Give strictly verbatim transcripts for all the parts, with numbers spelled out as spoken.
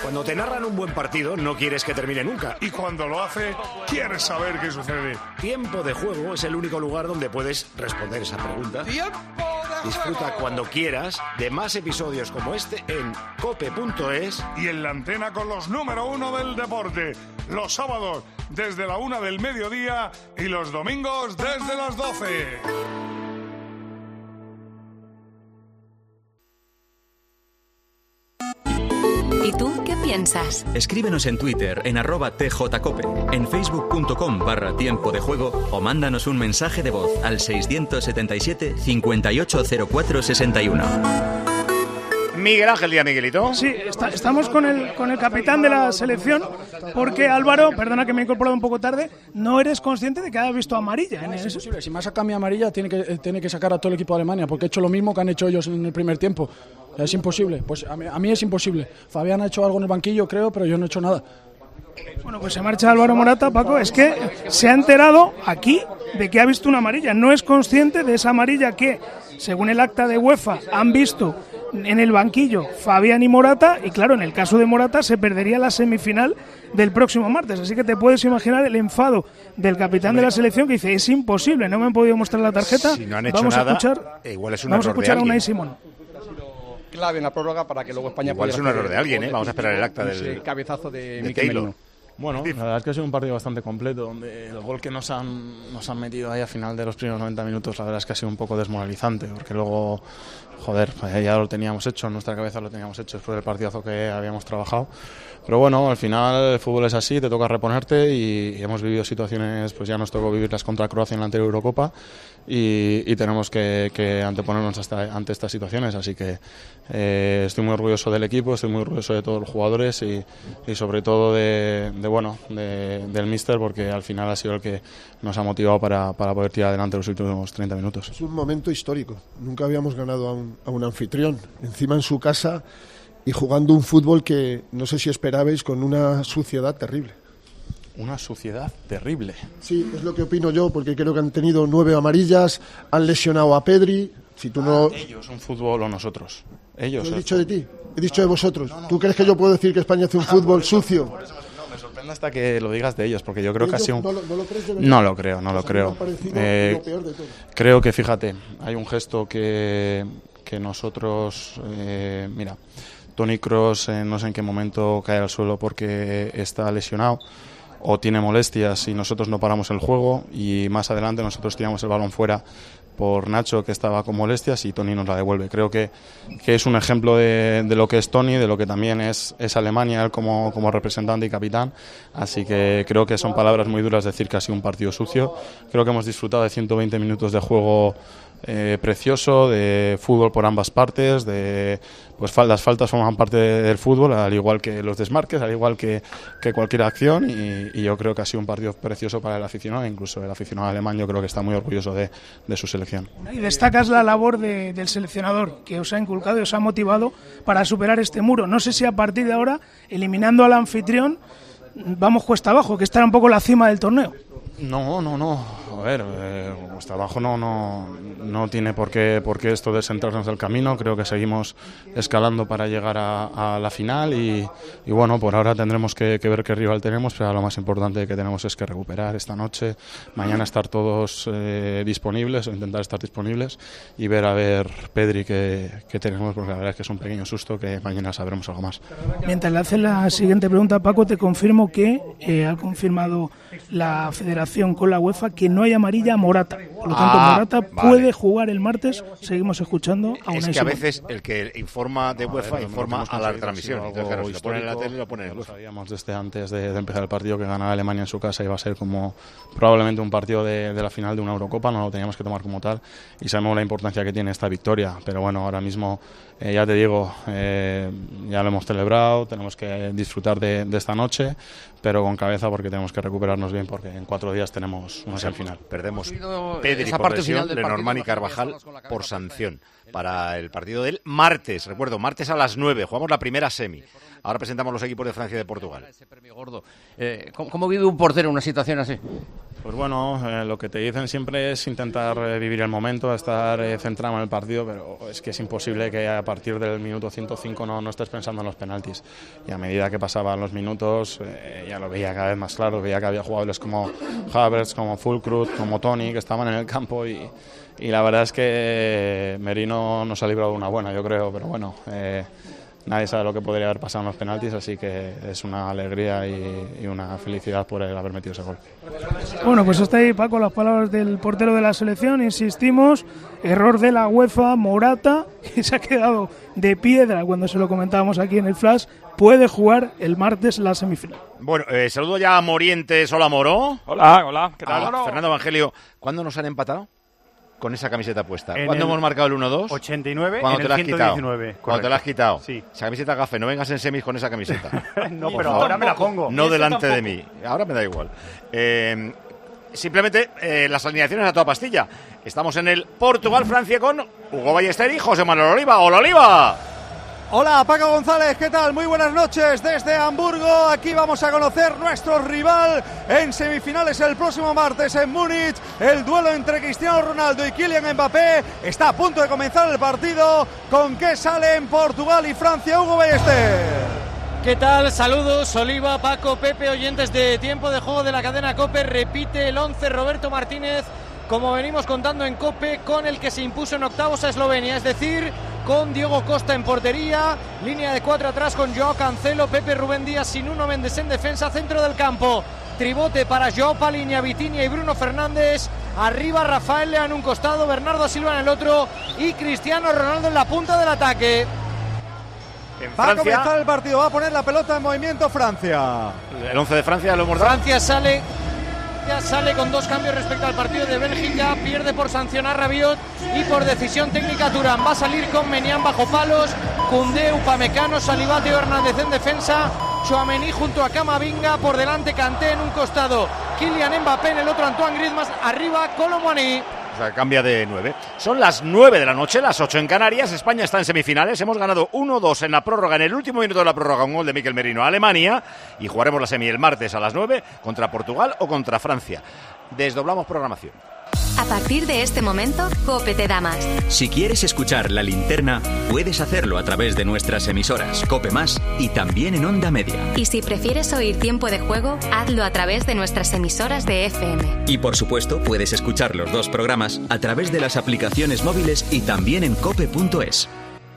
Cuando te narran un buen partido, no quieres que termine nunca. Y cuando lo hace, quieres saber qué sucede. Tiempo de Juego es el único lugar donde puedes responder esa pregunta. ¡Tiempo de Disfruta juego! cuando quieras de más episodios como este en cope punto es. Y en la antena con los número uno del deporte. Los sábados desde la una del mediodía y los domingos desde las doce. ¿Y tú qué piensas? Escríbenos en Twitter en arroba tjcope, en facebook.com barra tiempo de juego o mándanos un mensaje de voz al seiscientos setenta y siete, cincuenta y ocho cero cuatro sesenta y uno. Miguel Ángel Díaz, Miguelito. Sí, está, estamos con el, con el capitán de la selección, porque Álvaro, perdona que me he incorporado un poco tarde, no eres consciente de que has visto amarilla. En Es el... imposible, si me saca mi amarilla tiene que, tiene que sacar a todo el equipo de Alemania, porque he hecho lo mismo que han hecho ellos en el primer tiempo. Es imposible, pues a mí, a mí es imposible. Fabián ha hecho algo en el banquillo, creo, pero yo no he hecho nada. Bueno, pues se marcha Álvaro Morata, Paco, es que se ha enterado aquí de que ha visto una amarilla, no es consciente de esa amarilla que, según el acta de UEFA, han visto en el banquillo Fabián y Morata, y claro, en el caso de Morata se perdería la semifinal del próximo martes, así que te puedes imaginar el enfado del capitán de la selección que dice, es imposible, no me han podido mostrar la tarjeta. Si no han hecho vamos nada, a escuchar, igual es un vamos a error de escuchar a alguien. Unai Simón. Clave en la prórroga para que luego España Igual pueda es un error de alguien, ¿eh? Vamos a esperar el acta del el cabezazo de, de Mikel Taylor. Merino. Bueno, la verdad es que ha sido un partido bastante completo, donde el gol que nos han, nos han metido ahí a final de los primeros noventa minutos, la verdad es que ha sido un poco desmoralizante, porque luego, joder, ya lo teníamos hecho, en nuestra cabeza lo teníamos hecho después del partidazo que habíamos trabajado. Pero bueno, al final el fútbol es así, te toca reponerte y, y hemos vivido situaciones, pues ya nos tocó vivirlas contra Croacia en la anterior Eurocopa y, y tenemos que, que anteponernos hasta, ante estas situaciones, así que eh, estoy muy orgulloso del equipo, estoy muy orgulloso de todos los jugadores y, y sobre todo de, de bueno de, del míster, porque al final ha sido el que nos ha motivado para, para poder tirar adelante los últimos treinta minutos. Es un momento histórico, nunca habíamos ganado a un, a un anfitrión, encima en su casa y jugando un fútbol que no sé si esperabais, con una suciedad terrible. Una suciedad terrible. Sí, es lo que opino yo, porque creo que han tenido nueve amarillas, han lesionado a Pedri. Si tú no... Ah, ellos, un fútbol o nosotros. Ellos. Yo he dicho de ti, he dicho de vosotros. No, no, ¿Tú crees que yo puedo decir que España hace un fútbol sucio? Por eso, no, me sorprende hasta que lo digas de ellos, porque yo creo que ha sido un... ¿No lo, no lo crees de verdad? No lo creo, no lo creo. Eh, lo peor de todo. Creo que, fíjate, hay un gesto que, que nosotros... Eh, mira, Toni Kroos eh, no sé en qué momento cae al suelo porque está lesionado o tiene molestias y nosotros no paramos el juego, y más adelante nosotros tiramos el balón fuera por Nacho, que estaba con molestias, y Toni nos la devuelve. Creo que, que es un ejemplo de, de lo que es Toni, de lo que también es, es Alemania, él como, como representante y capitán, así que creo que son palabras muy duras decir que ha sido un partido sucio. Creo que hemos disfrutado de ciento veinte minutos de juego eh, precioso, de fútbol por ambas partes, de pues las faltas forman parte del fútbol, al igual que los desmarques, al igual que, que cualquier acción, y, y yo creo que ha sido un partido precioso para el aficionado, incluso el aficionado alemán yo creo que está muy orgulloso de, de su selección. Y destacas la labor de, del seleccionador, que os ha inculcado y os ha motivado para superar este muro. No sé si a partir de ahora, eliminando al anfitrión, vamos cuesta abajo, que estará un poco la cima del torneo. No, no, no. A ver, eh, cuesta abajo no, no, no tiene por qué, por qué esto descentrarnos del camino. Creo que seguimos escalando para llegar a, a la final y, y bueno, por ahora tendremos que, que ver qué rival tenemos, pero lo más importante que tenemos es que recuperar esta noche, mañana estar todos eh, disponibles o intentar estar disponibles y ver a ver Pedri que, que tenemos, porque la verdad es que es un pequeño susto que mañana sabremos algo más. Mientras le haces la siguiente pregunta, Paco, te confirmo que eh, ha confirmado la Federación con la UEFA que no hay amarilla a Morata. Por lo tanto, ah, Morata vale. puede jugar el martes. Seguimos escuchando a Unai Es que a Simón. veces el que informa de UEFA Ver, informa a la transmisión. Algo Entonces, claro, si lo pone en la histórico, tele, lo pone en ya el lo UEFA. sabíamos desde antes de, de empezar el partido, que ganar Alemania en su casa iba a ser como probablemente un partido de, de la final de una Eurocopa, no lo teníamos que tomar como tal y sabemos la importancia que tiene esta victoria, pero bueno, ahora mismo eh, ya te digo, eh, ya lo hemos celebrado, tenemos que disfrutar de, de esta noche, pero con cabeza, porque tenemos que recuperarnos bien, porque en cuatro días tenemos una semifinal. Perdemos Pedri esa por parte lesión, final del Lenormand y partido, Carvajal imagino que por con la sanción para el partido del martes. Recuerdo, martes a las nueve, jugamos la primera semi. Ahora presentamos los equipos de Francia y de Portugal. Ese premio gordo. Eh, ¿cómo, ¿Cómo vive un portero una situación así? Pues bueno, eh, lo que te dicen siempre es intentar eh, vivir el momento, estar eh, centrado en el partido, pero es que es imposible que a partir del minuto ciento cinco no, no estés pensando en los penaltis. Y a medida que pasaban los minutos, eh, ya lo veía cada vez más claro, veía que había jugadores como Havertz, como Füllkrug, como Toni, que estaban en el campo y, y la verdad es que Merino nos ha librado una buena, yo creo, pero bueno... Eh, Nadie sabe lo que podría haber pasado en los penaltis, así que es una alegría y, y una felicidad por el haber metido ese gol. Bueno, pues hasta ahí, Paco, las palabras del portero de la selección. Insistimos, error de la UEFA, Morata, que se ha quedado de piedra cuando se lo comentábamos aquí en el Flash, puede jugar el martes la semifinal. Bueno, eh, saludo ya a Morientes. Hola, Moro. Hola, hola, ¿qué tal? A Fernando Evangelio, ¿cuándo nos han empatado? Con esa camiseta puesta. En ¿Cuándo el hemos marcado el uno dos? ochenta y nueve, ¿Cuándo en te la el has ciento quitado? diecinueve. Cuando te la has quitado. Sí. Esa camiseta café, no vengas en semis con esa camiseta. No, pero ahora me la pongo. No delante de mí. Ahora me da igual. Eh, simplemente eh, las alineaciones a toda pastilla. Estamos en el Portugal-Francia con Hugo Ballester y José Manuel Oliva. ¡Hola, Oliva! Hola, Paco González, ¿qué tal? Muy buenas noches desde Hamburgo. Aquí vamos a conocer nuestro rival en semifinales el próximo martes en Múnich. El duelo entre Cristiano Ronaldo y Kylian Mbappé está a punto de comenzar el partido. ¿Con qué salen Portugal y Francia, Hugo Ballester? ¿Qué tal? Saludos, Oliva, Paco, Pepe, oyentes de Tiempo de Juego de la cadena COPE. Repite el once Roberto Martínez, como venimos contando en COPE, con el que se impuso en octavos a Eslovenia, es decir, con Diego Costa en portería, línea de cuatro atrás con Joao Cancelo, Pepe Rubén Díaz y Nuno Méndez en defensa, centro del campo, tribote para Joao Paliña, Vitinha y Bruno Fernández, arriba Rafael Leao en un costado, Bernardo Silva en el otro y Cristiano Ronaldo en la punta del ataque. En va Francia, a comenzar el partido, va a poner la pelota en movimiento Francia. El once de Francia lo hemos dado. Francia sale... sale con dos cambios respecto al partido de Bélgica, pierde por sancionar Rabiot y por decisión técnica Turán. Va a salir con Menián bajo palos, Koundé, Upamecano, Salivate, Hernández en defensa, Tchouaméni junto a Camavinga, por delante Kanté en un costado, Kylian Mbappé en el otro, Antoine Griezmann, arriba Kolo Muani. O sea, cambia de nueve. Son las nueve de la noche, las ocho en Canarias. España está en semifinales. Hemos ganado uno dos en la prórroga, en el último minuto de la prórroga, un gol de Mikel Merino a Alemania. Y jugaremos la semi el martes a las nueve contra Portugal o contra Francia. Desdoblamos programación. A partir de este momento, COPE te da más. Si quieres escuchar La Linterna, puedes hacerlo a través de nuestras emisoras COPE Más y también en Onda Media. Y si prefieres oír Tiempo de Juego, hazlo a través de nuestras emisoras de F M. Y por supuesto, puedes escuchar los dos programas a través de las aplicaciones móviles y también en cope punto es.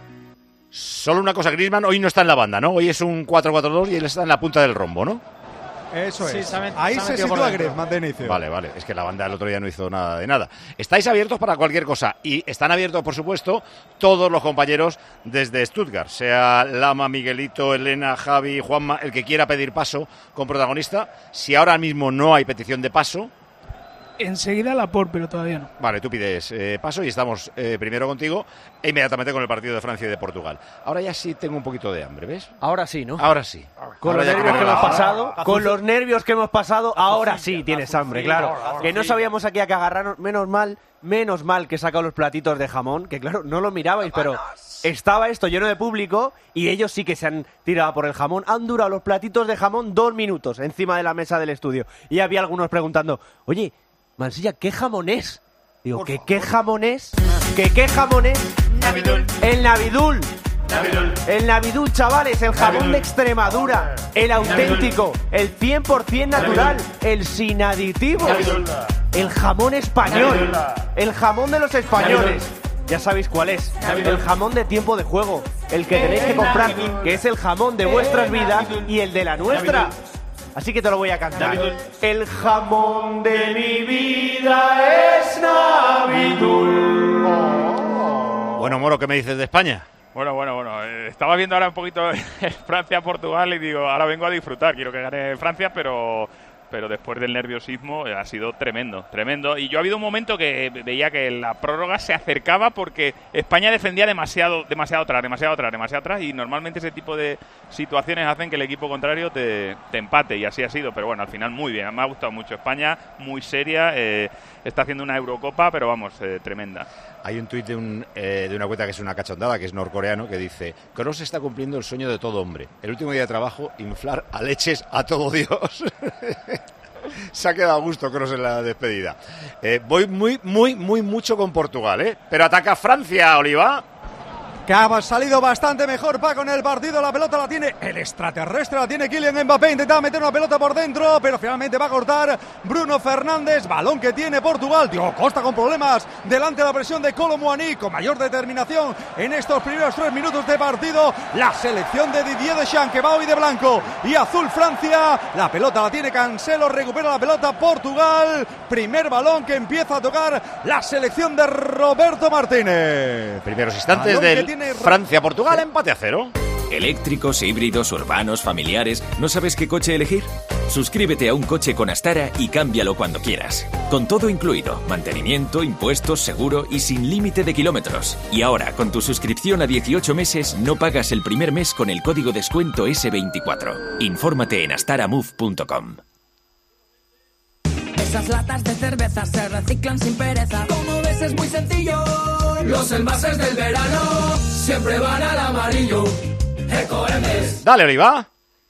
Solo una cosa, Griezmann hoy no está en la banda, ¿no? Hoy es un cuatro cuatro dos y él está en la punta del rombo, ¿no? Eso sí, es. se ha, Ahí se, se sitúa Griezmann de inicio. Vale, vale. Es que la banda el otro día no hizo nada de nada. Estáis abiertos para cualquier cosa y están abiertos, por supuesto, todos los compañeros desde Stuttgart. Sea Lama, Miguelito, Elena, Javi, Juanma, el que quiera pedir paso con protagonista. Si ahora mismo no hay petición de paso... Enseguida la por, pero todavía no. Vale, tú pides eh, paso y estamos eh, primero contigo e inmediatamente con el partido de Francia y de Portugal. Ahora ya sí tengo un poquito de hambre, ¿ves? Ahora sí, ¿no? Ahora sí. Con ahora los nervios que hemos ahora. pasado, con los nervios que hemos pasado, ahora sí tienes hambre, claro. Que no sabíamos aquí a que agarrarnos, menos mal, menos mal que he sacado los platitos de jamón, que claro, no lo mirabais, pero estaba esto lleno de público y ellos sí que se han tirado por el jamón. Han durado los platitos de jamón dos minutos encima de la mesa del estudio. Y había algunos preguntando, oye, Mansilla, ¿qué jamón es? Digo, ¿qué, ¿qué jamón es? ¿Qué qué jamón es? Navidul. El Navidul. Navidul. El Navidul, chavales, el jamón Navidul. de Extremadura, el auténtico, Navidul. el cien por ciento natural, Navidul. el sin aditivos, Navidul. el jamón español, Navidul. el jamón de los españoles. Navidul. Ya sabéis cuál es, Navidul. el jamón de Tiempo de Juego, el que tenéis que comprar, Navidul. que es el jamón de vuestras vidas y el de la nuestra. Navidul. Así que te lo voy a cantar. Navidul. El jamón de mi vida es Navidul. Bueno, Moro, ¿qué me dices de España? Bueno, bueno, bueno. Eh, estaba viendo ahora un poquito Francia-Portugal y digo, ahora vengo a disfrutar. Quiero que gane Francia, pero... pero después del nerviosismo eh, ha sido tremendo, tremendo. Y yo ha habido un momento que veía que la prórroga se acercaba porque España defendía demasiado, demasiado atrás, demasiado atrás, demasiado atrás, y normalmente ese tipo de situaciones hacen que el equipo contrario te, te empate, y así ha sido. Pero bueno, al final muy bien, me ha gustado mucho. España muy seria, eh, está haciendo una Eurocopa, pero vamos, eh, tremenda. Hay un tuit de, un, eh, de una cuenta que es una cachondada, que es norcoreano, que dice: Kroos está cumpliendo el sueño de todo hombre. El último día de trabajo, inflar a leches a todo Dios. Se ha quedado a gusto Kroos en la despedida. Eh, voy muy, muy, muy mucho con Portugal, ¿eh? Pero ataca Francia, Oliva. Que ha salido bastante mejor Paco en el partido. La pelota la tiene el extraterrestre, la tiene Kylian Mbappé. Intentaba meter una pelota por dentro, pero finalmente va a cortar Bruno Fernández. Balón que tiene Portugal. Diego Costa con problemas delante de la presión de Kolo Muani, con mayor determinación en estos primeros tres minutos de partido. La selección de Didier Deschamps, que va hoy de blanco y azul Francia. La pelota la tiene Cancelo, recupera la pelota Portugal. Primer balón que empieza a tocar la selección de Roberto Martínez. Primeros instantes del Francia-Portugal, empate a cero. Eléctricos, híbridos, urbanos, familiares, ¿no sabes qué coche elegir? Suscríbete a un coche con Astara y cámbialo cuando quieras. Con todo incluido, mantenimiento, impuestos, seguro y sin límite de kilómetros. Y ahora, con tu suscripción a dieciocho meses, no pagas el primer mes con el código descuento ese veinticuatro. Infórmate en astaramove punto com. Esas latas de cerveza se reciclan sin pereza. Como ves es muy sencillo. Los envases del verano siempre van al amarillo. Ecoembes. Dale, Oliva.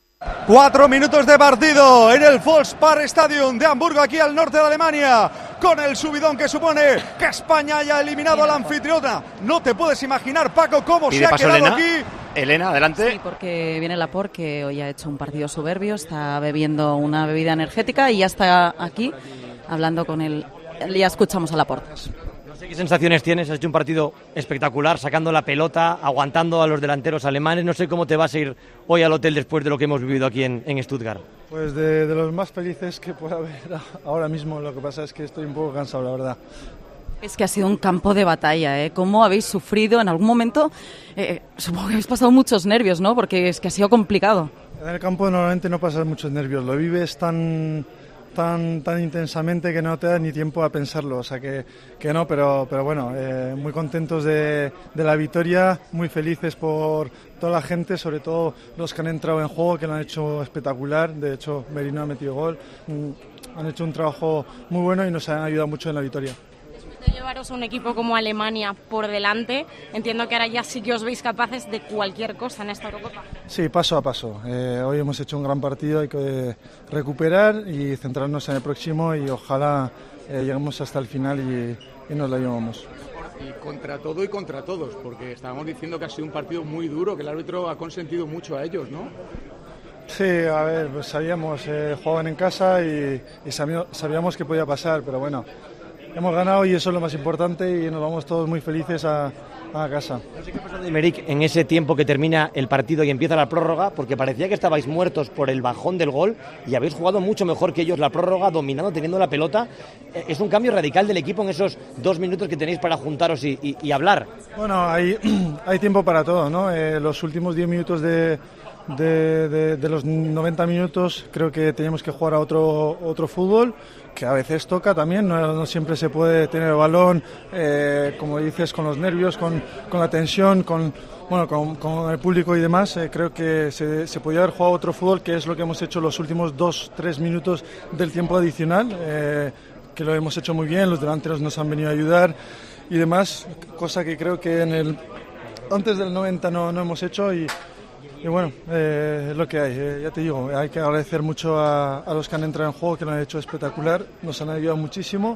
Cuatro minutos de partido en el Volkspark Stadium de Hamburgo, aquí al norte de Alemania, con el subidón que supone que España haya eliminado a la anfitriona. No te puedes imaginar, Paco, cómo se ha quedado Elena. aquí. Elena, adelante. Sí, porque viene Laporte, que hoy ha hecho un partido soberbio, está bebiendo una bebida energética y ya está aquí hablando con él. Ya escuchamos a Laporte. No sé qué sensaciones tienes, has hecho un partido espectacular, sacando la pelota, aguantando a los delanteros alemanes. No sé cómo te vas a ir hoy al hotel después de lo que hemos vivido aquí en, en Stuttgart. Pues de, de los más felices que pueda haber ahora mismo. Lo que pasa es que estoy un poco cansado, la verdad. Es que ha sido un campo de batalla, ¿eh? ¿Cómo habéis sufrido en algún momento? Eh, supongo que habéis pasado muchos nervios, ¿no? Porque es que ha sido complicado. En el campo normalmente no pasas muchos nervios, lo vives tan... Tan, tan intensamente que no te da ni tiempo a pensarlo, o sea que, que no, pero, pero bueno, eh, muy contentos de, de la victoria, muy felices por toda la gente, sobre todo los que han entrado en juego, que lo han hecho espectacular. De hecho, Merino ha metido gol, mm, han hecho un trabajo muy bueno y nos han ayudado mucho en la victoria. De llevaros a un equipo como Alemania por delante, entiendo que ahora ya sí que os veis capaces de cualquier cosa en esta Eurocopa. Sí, paso a paso. Eh, hoy hemos hecho un gran partido, hay que recuperar y centrarnos en el próximo y ojalá eh, lleguemos hasta el final y, y nos la llevamos. Y contra todo y contra todos, porque estábamos diciendo que ha sido un partido muy duro, que el árbitro ha consentido mucho a ellos, ¿no? Sí, a ver, pues sabíamos, eh, jugaban en casa y, y sabíamos, sabíamos que podía pasar, pero bueno. Hemos ganado y eso es lo más importante y nos vamos todos muy felices a, a casa. No sé qué pasa de Aymeric en ese tiempo que termina el partido y empieza la prórroga, porque parecía que estabais muertos por el bajón del gol y habéis jugado mucho mejor que ellos la prórroga, dominando, teniendo la pelota. Es un cambio radical del equipo en esos dos minutos que tenéis para juntaros y, y, y hablar. Bueno, hay, hay tiempo para todo, ¿no? Eh, los últimos diez minutos de... De, de, de los noventa minutos creo que teníamos que jugar a otro, otro fútbol, que a veces toca también, no, no siempre se puede tener el balón, eh, como dices, con los nervios, con, con la tensión, con, bueno, con, con el público y demás. Eh, creo que se, se podía haber jugado otro fútbol, que es lo que hemos hecho los últimos dos, tres minutos del tiempo adicional, eh, que lo hemos hecho muy bien, los delanteros nos han venido a ayudar y demás, cosa que creo que en el antes del noventa no, no hemos hecho y Y bueno, eh, es lo que hay, eh, ya te digo, hay que agradecer mucho a, a los que han entrado en juego, que lo han hecho espectacular, nos han ayudado muchísimo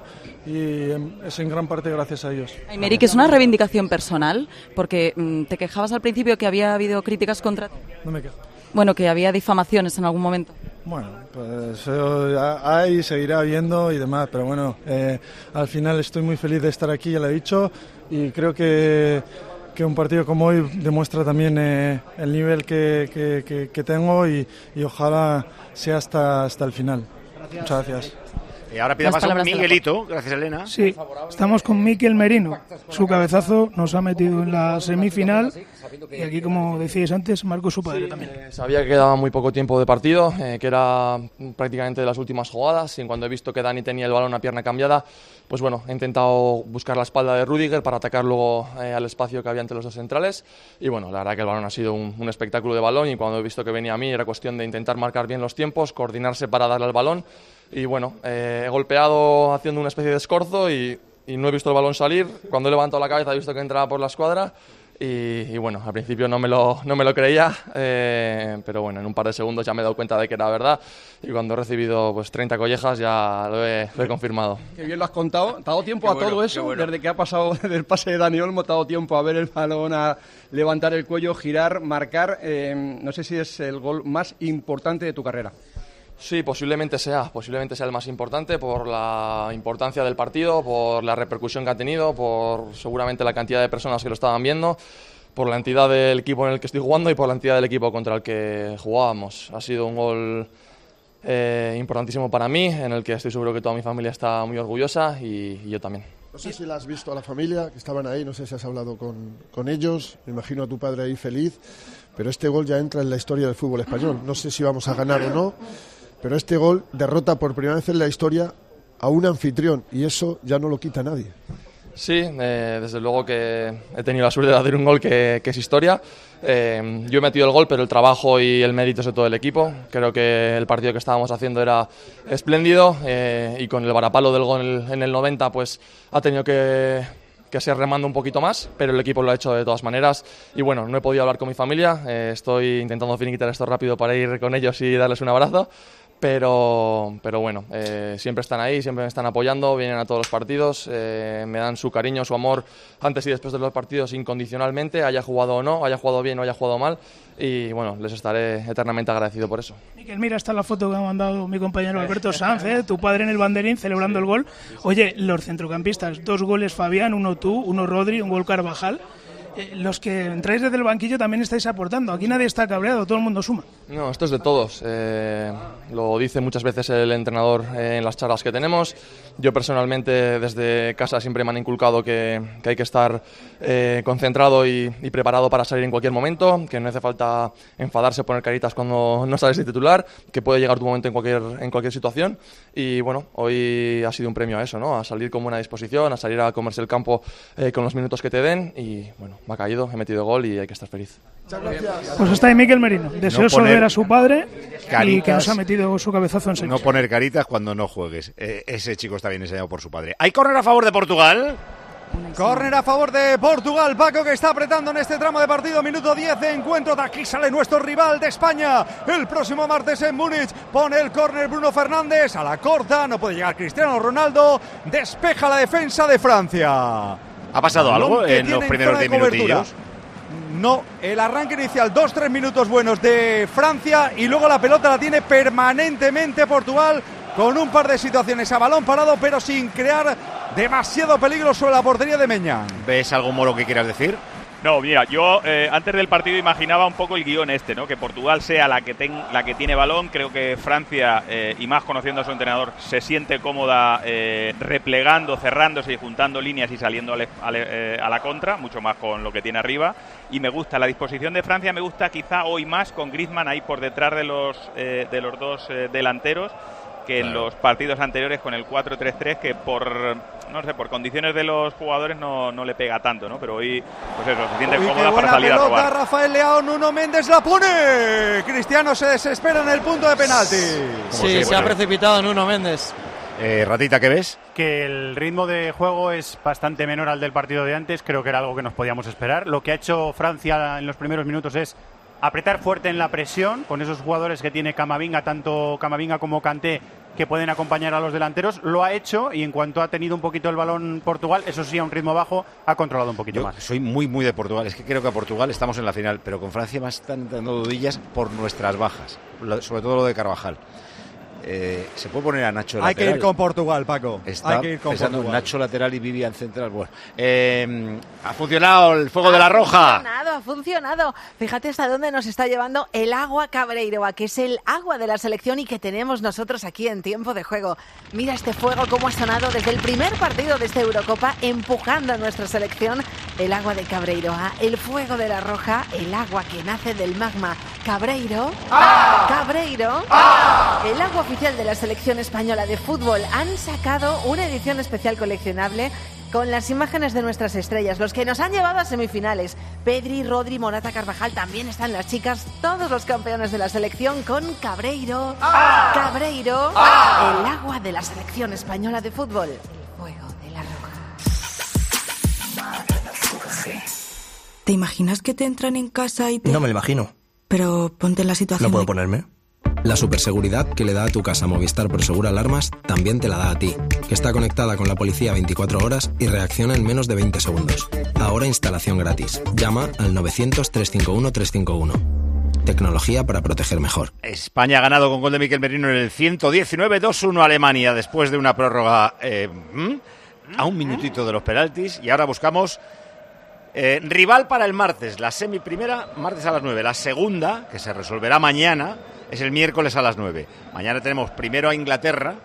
y eh, es en gran parte gracias a ellos. Aymeric, ¿es una reivindicación personal? Porque mmm, te quejabas al principio que había habido críticas contra ti. No me quejo. Bueno, que había difamaciones en algún momento. Bueno, pues eh, hay, seguirá habiendo y demás, pero bueno, eh, al final estoy muy feliz de estar aquí, ya lo he dicho, y creo que... que un partido como hoy demuestra también eh, el nivel que, que, que, que tengo y, y ojalá sea hasta, hasta el final. Gracias. Muchas gracias. Y ahora pida paso Miguelito, gracias Elena. Sí, estamos con Mikel Merino. Su cabezazo nos ha metido en la semifinal y aquí, como decíais antes, Marco su padre también. Eh, sabía que quedaba muy poco tiempo de partido, eh, que era prácticamente de las últimas jugadas, y cuando he visto que Dani tenía el balón a pierna cambiada, pues bueno, he intentado buscar la espalda de Rüdiger para atacar luego eh, al espacio que había entre los dos centrales y bueno, la verdad que el balón ha sido un, un espectáculo de balón y cuando he visto que venía a mí era cuestión de intentar marcar bien los tiempos, coordinarse para darle al balón y bueno, eh, he golpeado haciendo una especie de escorzo y, y no he visto el balón salir. Cuando he levantado la cabeza he visto que entraba por la escuadra Y, y bueno, al principio no me lo, no me lo creía, eh, pero bueno, en un par de segundos ya me he dado cuenta de que era verdad y cuando he recibido pues treinta collejas ya lo he, lo he confirmado. Qué bien lo has contado. ¿Te ha dado tiempo Qué a bueno, todo qué eso? bueno. Desde que ha pasado del pase de Dani Olmo, ¿te ha dado tiempo a ver el balón, a levantar el cuello, girar, marcar? Eh, no sé si es el gol más importante de tu carrera. Sí, posiblemente sea, posiblemente sea el más importante por la importancia del partido, por la repercusión que ha tenido, por seguramente la cantidad de personas que lo estaban viendo, por la entidad del equipo en el que estoy jugando y por la entidad del equipo contra el que jugábamos. Ha sido un gol eh, importantísimo para mí, en el que estoy seguro que toda mi familia está muy orgullosa y, y yo también. No sé si la has visto a la familia, que estaban ahí, no sé si has hablado con, con ellos, me imagino a tu padre ahí feliz, pero este gol ya entra en la historia del fútbol español. No sé si vamos a ganar o no, pero este gol derrota por primera vez en la historia a un anfitrión y eso ya no lo quita nadie. Sí, eh, desde luego que he tenido la suerte de hacer un gol que, que es historia. Eh, yo he metido el gol, pero el trabajo y el mérito es de todo el equipo. Creo que el partido que estábamos haciendo era espléndido eh, y con el varapalo del gol en el noventa pues ha tenido que, que ser remando un poquito más, pero el equipo lo ha hecho de todas maneras. Y bueno, no he podido hablar con mi familia, eh, estoy intentando finiquitar esto rápido para ir con ellos y darles un abrazo. Pero, pero bueno, eh, siempre están ahí, siempre me están apoyando, vienen a todos los partidos, eh, me dan su cariño, su amor antes y después de los partidos incondicionalmente, haya jugado o no, haya jugado bien o haya jugado mal, y bueno, les estaré eternamente agradecido por eso. Miquel, mira, está la foto que me ha mandado mi compañero Alberto Sanz, ¿eh? Tu padre en el banderín celebrando el gol. Oye, los centrocampistas, dos goles Fabián, uno tú, uno Rodri, un gol Carvajal. Eh, los que entráis desde el banquillo también estáis aportando. Aquí nadie está cabreado, todo el mundo suma. No, esto es de todos. Eh, lo dice muchas veces el entrenador en las charlas que tenemos. Yo personalmente desde casa siempre me han inculcado que, que hay que estar eh, concentrado y, y preparado para salir en cualquier momento, que no hace falta enfadarse o poner caritas cuando no sales de titular, que puede llegar tu momento en cualquier, en cualquier situación. Y bueno, hoy ha sido un premio a eso, ¿no? A salir con buena disposición, a salir a comerse el campo eh, con los minutos que te den y bueno, me ha caído, he metido gol y hay que estar feliz. Muchas gracias. Pues está ahí Miquel Merino, deseoso No de ver a su padre caritas, y que nos ha metido su cabezazo en serio. No poner caritas cuando no juegues. Eh, ese chico está bien enseñado por su padre. ¿Hay córner a favor de Portugal? Córner a favor de Portugal, Paco, que está apretando en este tramo de partido, minuto diez de encuentro. De aquí sale nuestro rival de España el próximo martes en Múnich. Pone el córner Bruno Fernández a la corta, no puede llegar Cristiano Ronaldo, despeja la defensa de Francia. ¿Ha pasado Balón algo que en tiene los primeros zona de diez cobertura. minutillos? No, el arranque inicial, dos tres minutos buenos de Francia y luego la pelota la tiene permanentemente Portugal con un par de situaciones a balón parado pero sin crear demasiado peligro sobre la portería de Meñán. ¿Ves algo, Moro, que quieras decir? No, mira, yo eh, antes del partido imaginaba un poco el guión este, ¿no? Que Portugal sea la que, ten, la que tiene balón. Creo que Francia, eh, y más conociendo a su entrenador, se siente cómoda eh, replegando, cerrándose y juntando líneas y saliendo a, le, a, le, eh, a la contra, mucho más con lo que tiene arriba. Y me gusta la disposición de Francia, me gusta quizá hoy más con Griezmann ahí por detrás de los, eh, de los dos eh, delanteros, que claro, en los partidos anteriores con el cuatro tres tres, que por no sé, por condiciones de los jugadores no, no le pega tanto, ¿no? Pero hoy, pues eso, se siente Uy, cómoda para salir pelota, a robar. Rafael Leao, Nuno Méndez la pone. Cristiano se desespera en el punto de penalti. Sí, se, se ha precipitado Nuno Méndez. Eh, Ratita, ¿qué ves? Que el ritmo de juego es bastante menor al del partido de antes, creo que era algo que nos podíamos esperar. Lo que ha hecho Francia en los primeros minutos es apretar fuerte en la presión con esos jugadores que tiene Camavinga, tanto Camavinga como Kanté, que pueden acompañar a los delanteros. Lo ha hecho y en cuanto ha tenido un poquito el balón Portugal, eso sí, a un ritmo bajo, ha controlado un poquito Yo más. Soy muy, muy de Portugal. Es que creo que a Portugal estamos en la final, pero con Francia me están dando dudillas por nuestras bajas, sobre todo lo de Carvajal. Eh, se puede poner a Nacho Hay lateral. que ir con Portugal, Paco. Está Hay que ir con pensando Portugal. Nacho lateral y Vivian central. Bueno, eh, ha funcionado el fuego de la roja. Ha funcionado, ha funcionado. Fíjate hasta dónde nos está llevando el agua Cabreiroa, que es el agua de la selección y que tenemos nosotros aquí en Tiempo de Juego. Mira este fuego cómo ha sonado desde el primer partido de esta Eurocopa, empujando a nuestra selección. El agua de Cabreiroa, el fuego de la roja, el agua que nace del magma. Cabreiro, ¡ah! Cabreiro, ¡ah! El agua oficial de la selección española de fútbol. Han sacado una edición especial coleccionable con las imágenes de nuestras estrellas, los que nos han llevado a semifinales. Pedri, Rodri, Morata, Carvajal, también están las chicas, todos los campeones de la selección con Cabreiro, ¡ah! Cabreiro, ¡ah! El agua de la selección española de fútbol. El fuego de la roja. ¿Te imaginas que te entran en casa y te...? No me lo imagino. Pero ponte en la situación. ¿No puedo de... ponerme? La superseguridad que le da a tu casa Movistar Prosegur Alarmas también te la da a ti, que está conectada con la policía veinticuatro horas y reacciona en menos de veinte segundos. Ahora instalación gratis. Llama al novecientos, trescientos cincuenta y uno, trescientos cincuenta y uno. Tecnología para proteger mejor. España ha ganado con gol de Mikel Merino en el ciento diecinueve, dos uno a Alemania después de una prórroga eh, a un minutito de los penaltis. Y ahora buscamos eh, rival para el martes. La semi primera, martes a las nueve. La segunda, que se resolverá mañana, es el miércoles a las nueve. Mañana tenemos primero a Inglaterra,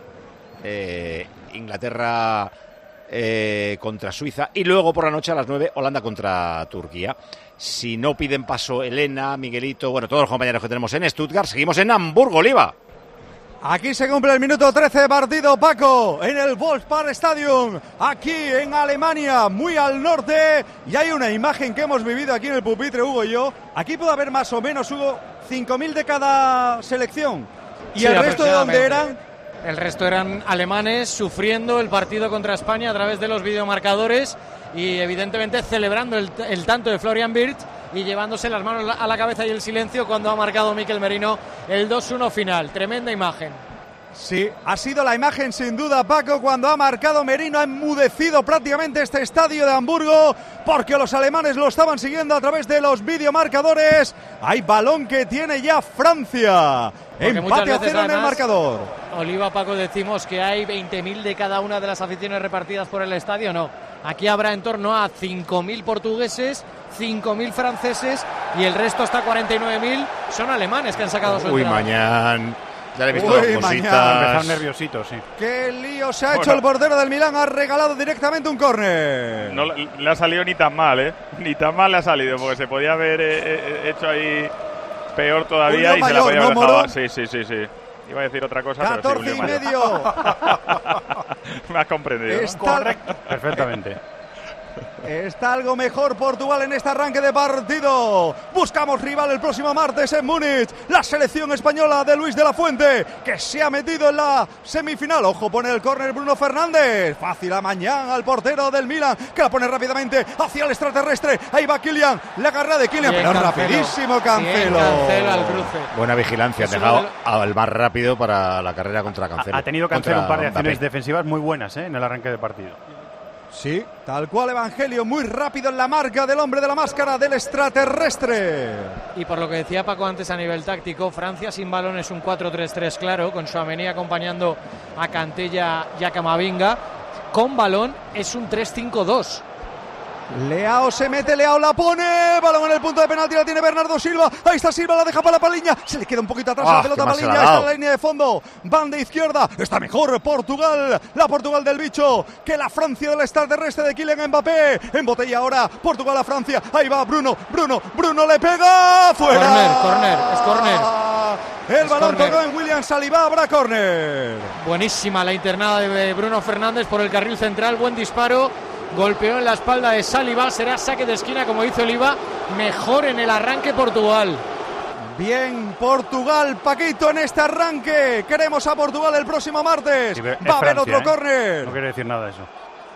eh, Inglaterra eh, contra Suiza, y luego por la noche a las nueve Holanda contra Turquía. Si no piden paso Elena, Miguelito, bueno, todos los compañeros que tenemos en Stuttgart, seguimos en Hamburgo, Oliva. Aquí se cumple el minuto trece de partido, Paco, en el Volkspark Stadium, aquí en Alemania, muy al norte, y hay una imagen que hemos vivido aquí en el pupitre, Hugo y yo. Aquí puede haber más o menos, Hugo, cinco mil de cada selección. ¿Y sí, el resto de dónde eran? El resto eran alemanes sufriendo el partido contra España a través de los videomarcadores y evidentemente celebrando el, el tanto de Florian Wirtz y llevándose las manos a la cabeza y el silencio cuando ha marcado Mikel Merino el dos uno final. Tremenda imagen. Sí, ha sido la imagen sin duda, Paco, cuando ha marcado Merino. Ha enmudecido prácticamente este estadio de Hamburgo porque los alemanes lo estaban siguiendo a través de los videomarcadores. Hay balón que tiene ya Francia. Porque empate a cero en el marcador. Oliva, Paco, decimos que hay veinte mil de cada una de las aficiones repartidas por el estadio. No, aquí habrá en torno a cinco mil portugueses, cinco mil franceses y el resto, hasta cuarenta y nueve mil, son alemanes que han sacado su Uy, entrada. mañana. Ya le he visto Uy, cositas. Ha empezado nerviosito, sí. Qué lío se ha Bueno. hecho el portero del Milán. Ha regalado directamente un córner. No le le ha salido ni tan mal, ¿eh? Ni tan mal le ha salido, porque se podía haber eh, eh, hecho ahí peor todavía y mayor, se la podía haber ¿no, dejado. Moro? Sí, sí, sí, sí. Iba a decir otra cosa, catorce pero sí, y un lío medio. Me has comprendido, ¿no? Está, Perfectamente. está algo mejor Portugal en este arranque de partido. Buscamos rival el próximo martes en Múnich. La selección española de Luis de la Fuente, que se ha metido en la semifinal. Ojo, pone el córner Bruno Fernández. Fácil a mañana al portero del Milan, que la pone rápidamente hacia el extraterrestre. Ahí va Kylian. La carrera de Kylian, Bien, pero Cancelo. rapidísimo Cancelo. Bien, Cancelo al cruce. Buena vigilancia, han Eso dejado lo- al más rápido para la carrera contra Cancelo. Ha tenido Cancelo Contra un par de acciones Mbappé. defensivas muy buenas, ¿eh? En el arranque de partido. Sí, tal cual Evangelio, muy rápido en la marca del hombre de la máscara, del extraterrestre. Y por lo que decía Paco antes a nivel táctico, Francia sin balón es un cuatro tres tres claro, con Tchouaméni acompañando a Cantella y a Camavinga. Con balón es un tres cinco dos. Leao se mete, Leao la pone, balón en el punto de penalti, la tiene Bernardo Silva, ahí está Silva, la deja para la Paliña, se le queda un poquito atrás Ah, la pelota qué mal se la Paliña, ha está en dado. la línea de fondo, banda izquierda, está mejor Portugal, la Portugal del bicho, que la Francia del extraterrestre de Kylian Mbappé, embotella ahora Portugal a Francia, ahí va Bruno, Bruno, Bruno le pega, fuera. Corner, corner, es corner. El Es balón corner. tocó en William Saliba, habrá córner. Buenísima la internada de Bruno Fernández por el carril central, buen disparo, golpeó en la espalda de Saliba, será saque de esquina como dice Oliva, mejor en el arranque Portugal. Bien, Portugal, Paquito, en este arranque. Queremos a Portugal el próximo martes. Sí, pero es Va a haber Francia, otro ¿eh? córner. No quiere decir nada eso.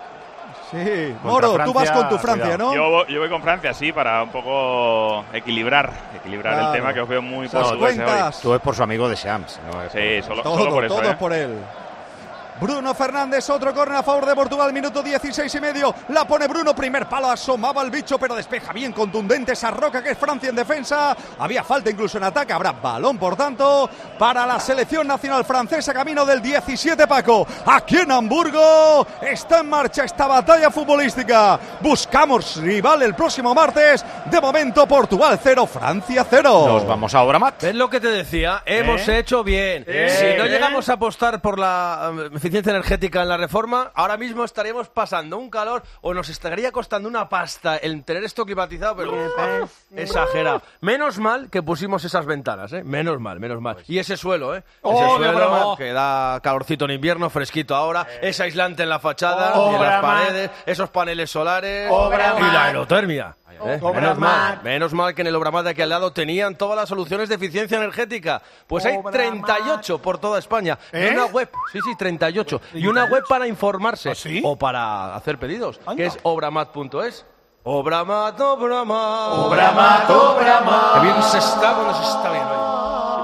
Sí, Contra Moro, tú Francia, vas con tu Francia, cuidado. ¿no? Yo, voy- yo voy con Francia, sí, para un poco equilibrar, equilibrar Claro. el tema, que os veo muy Esas portugueses hoy. cuentas. Tú es por su amigo de Shams, ¿no? Sí, solo, Todo, solo por eso, todo ¿eh? por él. Bruno Fernández, otro córner a favor de Portugal, minuto dieciséis y medio. La pone Bruno, primer palo, asomaba el bicho, pero despeja bien contundente esa roca que es Francia en defensa. Había falta incluso en ataque, habrá balón, por tanto, para la selección nacional francesa, camino del diecisiete, Paco. Aquí en Hamburgo está en marcha esta batalla futbolística. Buscamos rival el próximo martes. De momento, Portugal cero, Francia cero. Nos vamos a Obramat. ¿Ves lo que te decía? Hemos ¿Eh? hecho bien. ¿Eh? Si no ¿Eh? llegamos a apostar por la um, eficiencia energética en la reforma, ahora mismo estaríamos pasando un calor o nos estaría costando una pasta el tener esto climatizado, pero uf, exagerado. Menos mal que pusimos esas ventanas, ¿eh? Menos mal, menos mal. Y ese suelo, ¿eh? Ese Oh, suelo bravo. que da calorcito en invierno, fresquito ahora, es aislante en la fachada, Oh, y en las bravo. paredes, esos paneles solares Oh, bravo. y la aerotermia. ¿eh? Oh, Menos mal, Obramat. menos mal que en el Obramat de aquí al lado tenían todas las soluciones de eficiencia energética. Pues hay Obramat. treinta y ocho por toda España. ¿Eh? Y una web, sí, sí, treinta y ocho. Y una web para informarse o para hacer pedidos, que es obramat punto es. Obra mata, obra mata. Obra mata, obra mata. Qué bien se está cuando se está bien, oye.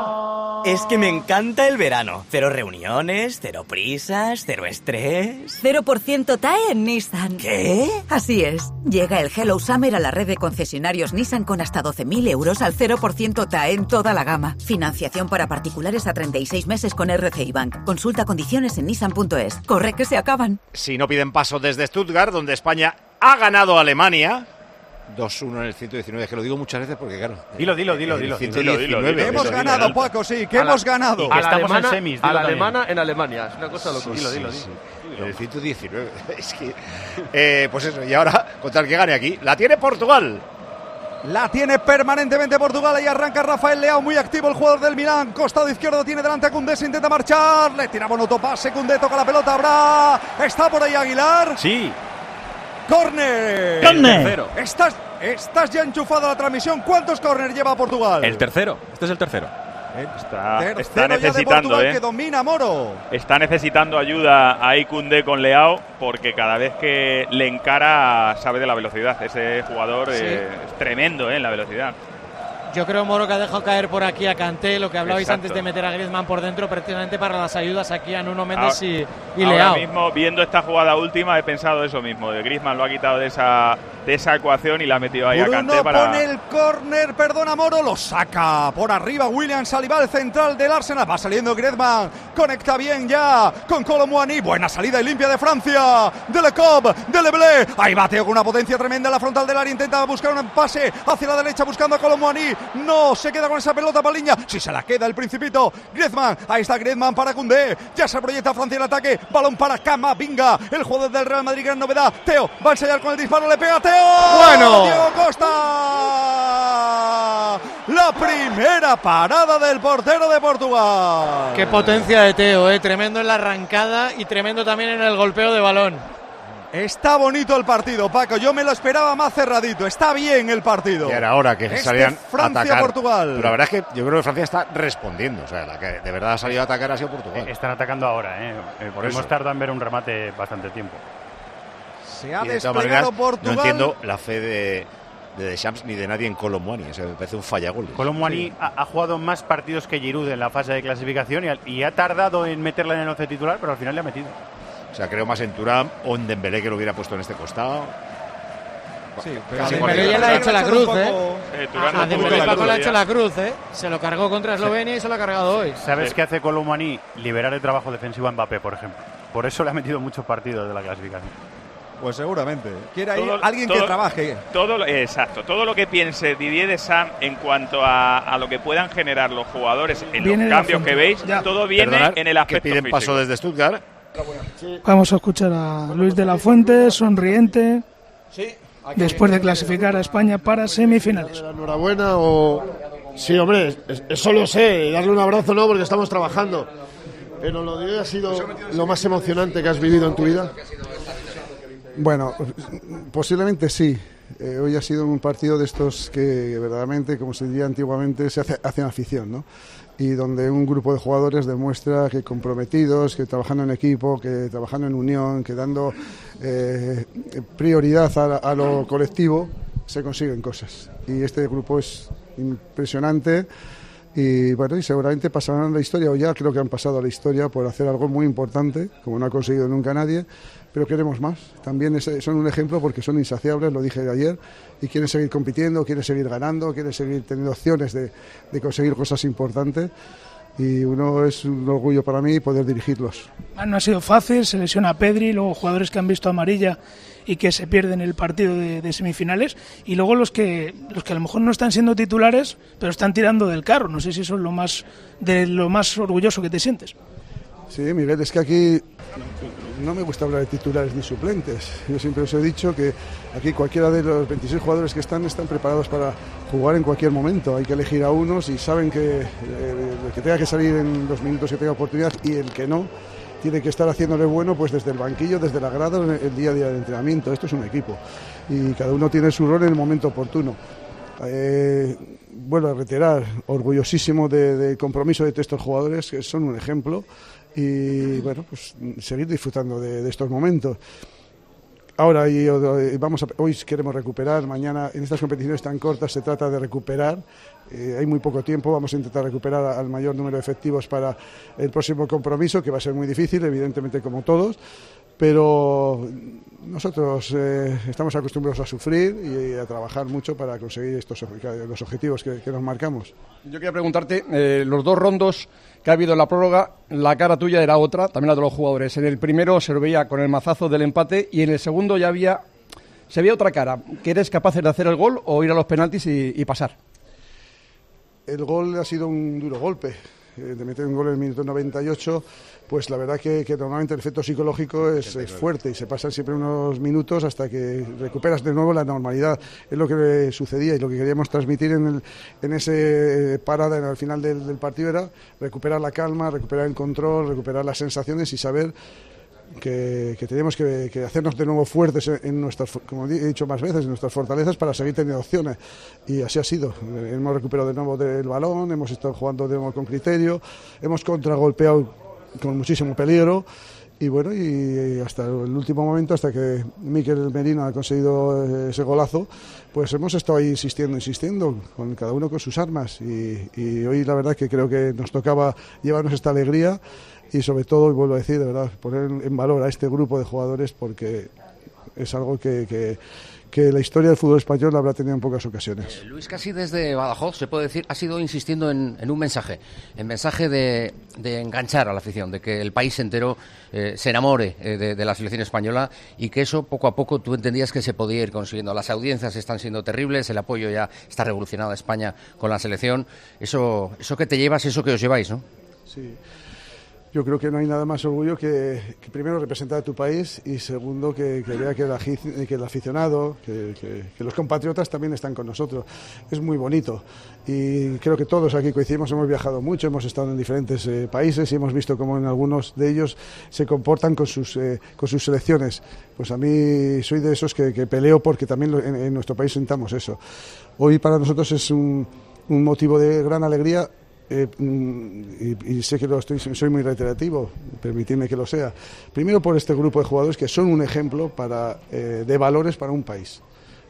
Es que me encanta el verano. Cero reuniones, cero prisas, cero estrés. cero por ciento T A E en Nissan. ¿Qué? Así es. Llega el Hello Summer a la red de concesionarios Nissan con hasta doce mil euros al cero por ciento T A E en toda la gama. Financiación para particulares a treinta y seis meses con R C I Bank. Consulta condiciones en nissan punto es. Corre que se acaban. Si no piden paso desde Stuttgart, donde España ha ganado a Alemania dos uno en el ciento diecinueve, que lo digo muchas veces porque claro. Dilo, dilo, dilo, dilo. ciento diecinueve. Dilo, dilo, dilo. Hemos ganado, Paco, sí, que hemos ganado. Y que estamos alemana, en semis. A la también. alemana en Alemania. Es una cosa loca. Sí, Dilo, sí, dilo, sí. dilo. En el ciento diecinueve. Es que, eh, pues eso, y ahora, con tal que gane aquí, la tiene Portugal. La tiene permanentemente Portugal y arranca Rafael Leao, muy activo el jugador del Milán. Costado izquierdo tiene delante a Koundé, se intenta marchar. Le tira bonito pase, Koundé toca la pelota, habrá. Está por ahí Aguilar. Sí. ¡Córner! ¡Córner! Estás, estás ya enchufado a la transmisión. ¿Cuántos córner lleva Portugal? El tercero. Este es el tercero. Está, Tercero está ya de necesitando, Portugal ¿eh? que domina Moro. Está necesitando ayuda a Koundé con Leao, porque cada vez que le encara sabe de la velocidad. Ese jugador Sí. eh, es tremendo, ¿eh? En la velocidad. Yo creo, Moro, que ha dejado caer por aquí a Kanté, lo que hablabais Exacto. antes de meter a Griezmann por dentro, precisamente para las ayudas aquí a Nuno Méndez Ahora- y, y Ahora Leao. mismo, viendo esta jugada última, he pensado eso mismo. De Griezmann lo ha quitado de esa, de esa ecuación y la ha metido ahí a Bruno Kanté para... pone el córner, perdona Moro, lo saca por arriba William Saliba, el central del Arsenal. Va saliendo Griezmann, conecta bien ya con Kolo Muani. Buena salida y limpia de Francia, de Le Cobb, de Leblé. Ahí bateo con una potencia tremenda en la frontal del área. Intenta buscar un pase hacia la derecha buscando a Kolo Muani. No, se queda con esa pelota Paliña. Si se la queda el Principito. Griezmann, ahí está Griezmann para Koundé. Ya se proyecta Francia en ataque. Balón para Camavinga, el jugador del Real Madrid, gran novedad. Teo va a ensayar con el disparo, le pega Teo. Bueno. Diego Costa. La primera parada del portero de Portugal. Qué potencia de Teo, eh. Tremendo en la arrancada y tremendo también en el golpeo de balón. Está bonito el partido, Paco. Yo me lo esperaba más cerradito. Está bien el partido. Y era ahora que Este salían a atacar. Francia-Portugal. Pero la verdad es que yo creo que Francia está respondiendo. O sea, la que de verdad ha salido a atacar ha sido Portugal. Están atacando ahora, ¿eh? eh Por Hemos eso. tardado en ver un remate bastante tiempo. Se ha Y de todas desplegado maneras, Portugal. no entiendo la fe de, de Deschamps ni de nadie en Kolo Muani. O sea, me parece un fallagoles. Kolo Muani ha, ha jugado más partidos que Giroud en la fase de clasificación y, al- y ha tardado en meterla en el once titular, pero al final le ha metido. O sea, creo más en Thuram o en Dembélé, que lo hubiera puesto en este costado. Sí, pero Casi a cualquier Dembélé ya le ha cosa. hecho la cruz, ¿eh? Eh, Thuram A no tuvo Dembélé la Paco cruz le ha ya. hecho la cruz, ¿eh? Se lo cargó contra Eslovenia y se lo ha cargado hoy. ¿Sabes qué hace Kolo Muani? Liberar el trabajo defensivo a Mbappé, por ejemplo. Por eso le ha metido muchos partidos de la clasificación. Pues seguramente. Quiere ahí Todo- alguien que todo- trabaje. Todo lo- exacto, todo lo que piense Didier Deschamps en cuanto a, a lo que puedan generar los jugadores en Viene los la cambios fuente. que veis, Ya. todo viene Perdonad, en el que aspecto piden físico. paso desde Stuttgart. Vamos a escuchar a Luis de la Fuente, sonriente, después de clasificar a España para semifinales. Enhorabuena o... Sí, hombre, es- eso lo sé, darle un abrazo no, porque estamos trabajando. Pero lo de hoy ha sido lo más emocionante que has vivido en tu vida. Bueno, posiblemente sí. Eh, hoy ha sido un partido de estos que verdaderamente, como se diría antiguamente, se hace, hacen afición, ¿no? Y donde un grupo de jugadores demuestra que comprometidos, que trabajando en equipo, que trabajando en unión, que dando eh, prioridad a, a lo colectivo, se consiguen cosas. Y este grupo es impresionante. Y bueno, y seguramente pasarán a la historia, o ya creo que han pasado a la historia por hacer algo muy importante, como no ha conseguido nunca nadie, pero queremos más. También es- son un ejemplo porque son insaciables, lo dije ayer, y quieren seguir compitiendo, quieren seguir ganando, quieren seguir teniendo opciones de, de conseguir cosas importantes. Y uno es un orgullo para mí poder dirigirlos. No ha sido fácil, se lesiona a Pedri, luego jugadores que han visto amarilla y que se pierden el partido de, de semifinales, y luego los que los que a lo mejor no están siendo titulares, pero están tirando del carro. No sé si eso es lo más de lo más orgulloso que te sientes. Sí, Miguel, es que aquí no me gusta hablar de titulares ni suplentes. Yo siempre os he dicho que aquí cualquiera de los veintiséis jugadores que están están preparados para jugar en cualquier momento. Hay que elegir a unos y saben que eh, el que tenga que salir en los minutos que tenga oportunidad y el que no tiene que estar haciéndole bueno pues desde el banquillo, desde la grada, el el día a día del entrenamiento. Esto es un equipo y cada uno tiene su rol en el momento oportuno. Eh, vuelvo a reiterar, orgullosísimo de- del compromiso de todos estos jugadores que son un ejemplo y bueno, pues seguir disfrutando de, de estos momentos. ahora y, y vamos a, hoy queremos recuperar, mañana en estas competiciones tan cortas se trata de recuperar. Eh, hay muy poco tiempo, vamos a intentar recuperar al mayor número de efectivos para el próximo compromiso, que va a ser muy difícil, evidentemente como todos, pero nosotros eh, estamos acostumbrados a sufrir y a trabajar mucho para conseguir estos los objetivos que, que nos marcamos. Yo quería preguntarte, eh, los dos rondos que ha habido en la prórroga, la cara tuya era otra, también la de los jugadores. En el primero se lo veía con el mazazo del empate y en el segundo ya había, se veía otra cara, que eres capaz de hacer el gol o ir a los penaltis y, y pasar. El gol ha sido un duro golpe, eh, de meter un gol en el minuto noventa y ocho, pues la verdad que, que normalmente el efecto psicológico es, es fuerte y se pasan siempre unos minutos hasta que recuperas de nuevo la normalidad. Es lo que sucedía y lo que queríamos transmitir en, el, en ese parada en el final del, del partido era recuperar la calma, recuperar el control, recuperar las sensaciones y saber que, que tenemos que, que hacernos de nuevo fuertes en, en nuestras, como he dicho más veces, en nuestras fortalezas para seguir teniendo opciones, y así ha sido. Hemos recuperado de nuevo del balón, hemos estado jugando de nuevo con criterio, hemos contragolpeado con muchísimo peligro y bueno, y hasta el último momento, hasta que Mikel Merino ha conseguido ese golazo, pues hemos estado ahí insistiendo, insistiendo, con cada uno con sus armas, y, y hoy la verdad que creo que nos tocaba llevarnos esta alegría y sobre todo, y vuelvo a decir, de verdad, poner en valor a este grupo de jugadores, porque es algo que, que, que la historia del fútbol español habrá tenido en pocas ocasiones. Eh, Luis, casi desde Badajoz, se puede decir, ha sido insistiendo en, en un mensaje, el mensaje de, de enganchar a la afición, de que el país entero eh, se enamore eh, de, de la selección española, y que eso poco a poco tú entendías que se podía ir consiguiendo. Las audiencias están siendo terribles, el apoyo ya está revolucionado a España con la selección. Eso, eso que te llevas, eso que os lleváis, ¿no? Sí. Yo creo que no hay nada más orgullo que, que primero representar a tu país y segundo que, que vea que el, que el aficionado, que, que, que los compatriotas también están con nosotros. Es muy bonito y creo que todos aquí coincidimos, hemos viajado mucho, hemos estado en diferentes eh, países y hemos visto cómo en algunos de ellos se comportan con sus, eh, con sus selecciones. Pues a mí soy de esos que, que peleo porque también en, en nuestro país sintamos eso. Hoy para nosotros es un, un motivo de gran alegría. Eh, y, y sé que lo estoy, soy muy reiterativo, permitidme que lo sea. Primero por este grupo de jugadores que son un ejemplo para, eh, de valores para un país,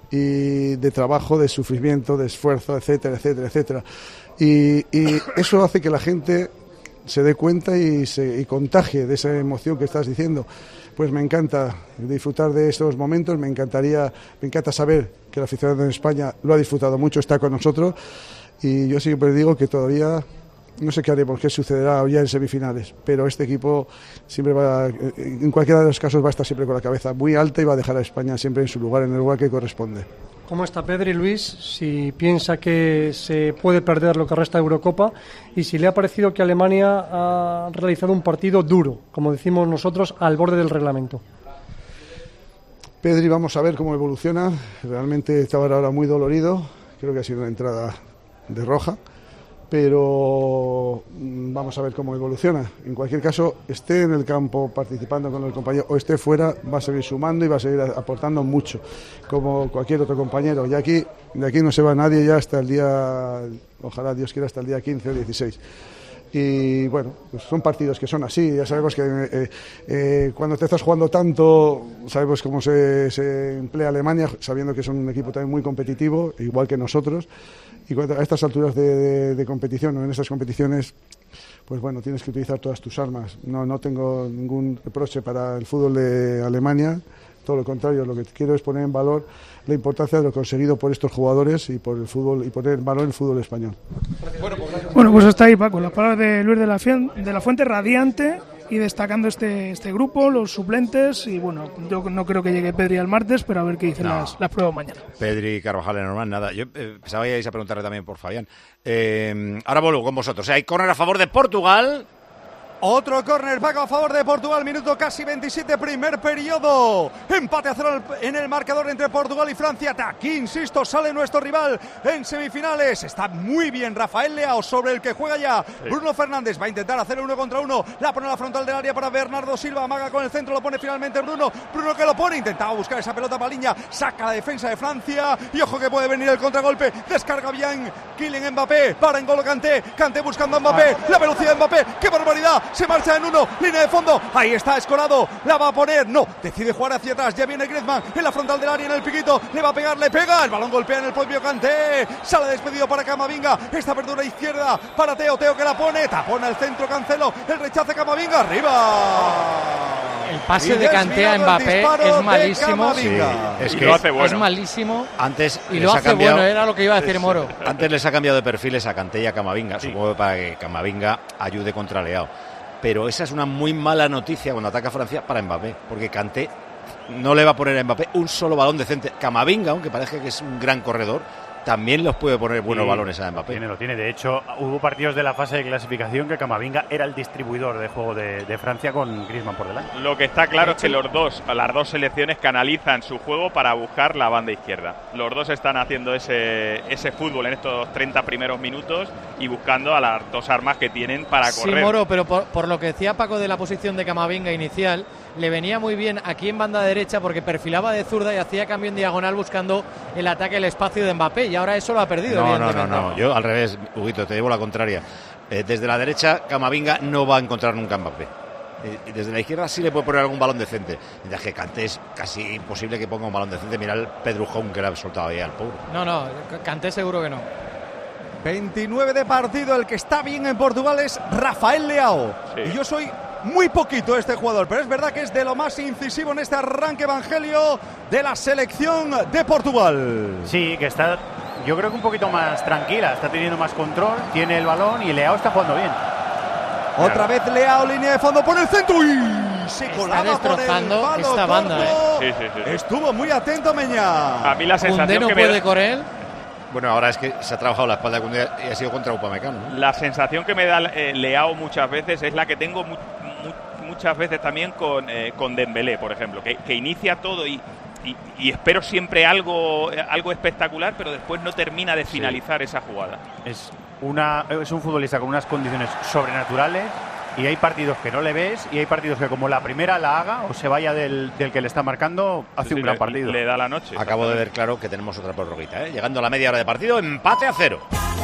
y de trabajo, de sufrimiento, de esfuerzo, etcétera, etcétera, etcétera. Y, y eso hace que la gente se dé cuenta y se y contagie de esa emoción que estás diciendo. Pues me encanta disfrutar de estos momentos, me encantaría, me encanta saber que el aficionado en España lo ha disfrutado mucho, está con nosotros. Y yo siempre digo que todavía no sé qué haremos, qué sucederá ya en semifinales, pero este equipo siempre va, en cualquiera de los casos va a estar siempre con la cabeza muy alta y va a dejar a España siempre en su lugar, en el lugar que corresponde. ¿Cómo está Pedri, Luis? Si piensa que se puede perder lo que resta de Eurocopa y si le ha parecido que Alemania ha realizado un partido duro, como decimos nosotros, al borde del reglamento. Pedri, vamos a ver cómo evoluciona. Realmente estaba ahora muy dolorido, creo que ha sido una entrada de roja, pero vamos a ver cómo evoluciona. En cualquier caso, esté en el campo participando con el compañero o esté fuera, va a seguir sumando y va a seguir aportando mucho, como cualquier otro compañero. Y aquí, de aquí no se va nadie ya hasta el día, ojalá Dios quiera, hasta el día quince o dieciséis. Y bueno, pues son partidos que son así, ya sabemos que eh, eh, cuando te estás jugando tanto, sabemos cómo se, se emplea Alemania, sabiendo que son un equipo también muy competitivo, igual que nosotros, y cuando, a estas alturas de, de, de competición o en estas competiciones, pues bueno, tienes que utilizar todas tus armas. No, no tengo ningún reproche para el fútbol de Alemania, todo lo contrario, lo que quiero es poner en valor la importancia de lo conseguido por estos jugadores y por el fútbol, y poner en valor el fútbol español. Bueno, pues hasta ahí, Paco, las palabras de Luis de la, Fien, de la Fuente, radiante y destacando este, este grupo, los suplentes, y bueno, yo no creo que llegue Pedri al martes, pero a ver qué dicen no. las, las pruebas mañana. Pedri, Carvajal, es normal, nada. Yo eh, pensaba que ibais a preguntarle también por Fabián. Eh, ahora vuelvo con vosotros. Hay córner a favor de Portugal. Otro córner, Paco, a favor de Portugal, minuto casi veintisiete, primer periodo. Empate a cero en el marcador entre Portugal y Francia. Aquí, insisto, sale nuestro rival en semifinales. Está muy bien Rafael Leao sobre el que juega ya sí. Bruno Fernández. Va a intentar hacer uno contra uno. La pone a la frontal del área para Bernardo Silva. Amaga con el centro, lo pone finalmente Bruno. Bruno que lo pone, intentaba buscar esa pelota Paliña. Saca la defensa de Francia. Y ojo que puede venir el contragolpe. Descarga bien Kylian Mbappé para N'Golo Kanté. Kanté buscando a Mbappé. La velocidad de Mbappé. ¡Qué barbaridad! se marcha en uno, línea de fondo, ahí está Escolado, la va a poner, no, decide jugar hacia atrás, ya viene Griezmann en la frontal del área, en el piquito, le va a pegar, le pega, el balón golpea en el propio Kanté, sale despedido para Camavinga, esta apertura izquierda para Teo, Teo que la pone, tapona el centro, Cancelo, el rechace Camavinga, arriba. El pase de Kanté a Mbappé es malísimo. Sí, es que lo hace bueno. Es malísimo. Antes y lo hace cambiado, bueno, era lo que iba a decir Moro. Antes les ha cambiado de perfiles a Kanté y a Camavinga, sí. Supongo para que Camavinga ayude contra Leao. Pero esa es una muy mala noticia cuando ataca Francia para Mbappé, porque Kanté no le va a poner a Mbappé un solo balón decente. Camavinga, aunque parezca que es un gran corredor, también los puede poner buenos sí, balones a Mbappé. Tiene, lo tiene. De hecho, hubo partidos de la fase de clasificación que Camavinga era el distribuidor de juego de, de Francia con Griezmann por delante. Lo que está claro es que los dos, las dos selecciones canalizan su juego para buscar la banda izquierda. Los dos están haciendo ese, ese fútbol en estos treinta primeros minutos y buscando a las dos armas que tienen para correr. Sí, Moro, pero por, por lo que decía Paco de la posición de Camavinga inicial, le venía muy bien aquí en banda derecha porque perfilaba de zurda y hacía cambio en diagonal buscando el ataque, el espacio de Mbappé, y ahora eso lo ha perdido. No, no, no, no, yo al revés, Huguito, te llevo la contraria. Eh, desde la derecha, Camavinga no va a encontrar nunca a Mbappé. Eh, desde la izquierda sí le puede poner algún balón decente. Mientras que Kanté es casi imposible que ponga un balón decente. Mira el Pedrujón que le ha soltado ahí al pobre. No, no, Kanté seguro que no. veintinueve de partido, el que está bien en Portugal es Rafael Leao. Sí. Y yo soy muy poquito este jugador, pero es verdad que es de lo más incisivo en este arranque, Evangelio, de la selección de Portugal. Sí, que está, yo creo que un poquito más tranquila, está teniendo más control, tiene el balón y Leao está jugando bien. Otra vez Leao, línea de fondo por el centro y se colaba destrozando por el palo esta banda. corto. Sí, sí, sí, sí. Estuvo muy atento Meñá. A mí la sensación no que puede me da... correr. Bueno, ahora es que se ha trabajado la espalda de Koundé y ha sido contra Upamecano, ¿no? La sensación que me da eh, Leao muchas veces es la que tengo mu mu muchas veces también con, eh, con Dembélé, por ejemplo, que, que inicia todo y, y, y espero siempre algo, algo espectacular, pero después no termina de finalizar sí. esa jugada. Es, una, es un futbolista con unas condiciones sobrenaturales. Y hay partidos que no le ves y hay partidos que como la primera la haga o se vaya del, del que le está marcando, hace sí, un gran le, partido. Le da la noche. Acabo de ver claro que tenemos otra prórroguita, ¿eh? Llegando a la media hora de partido, empate a cero.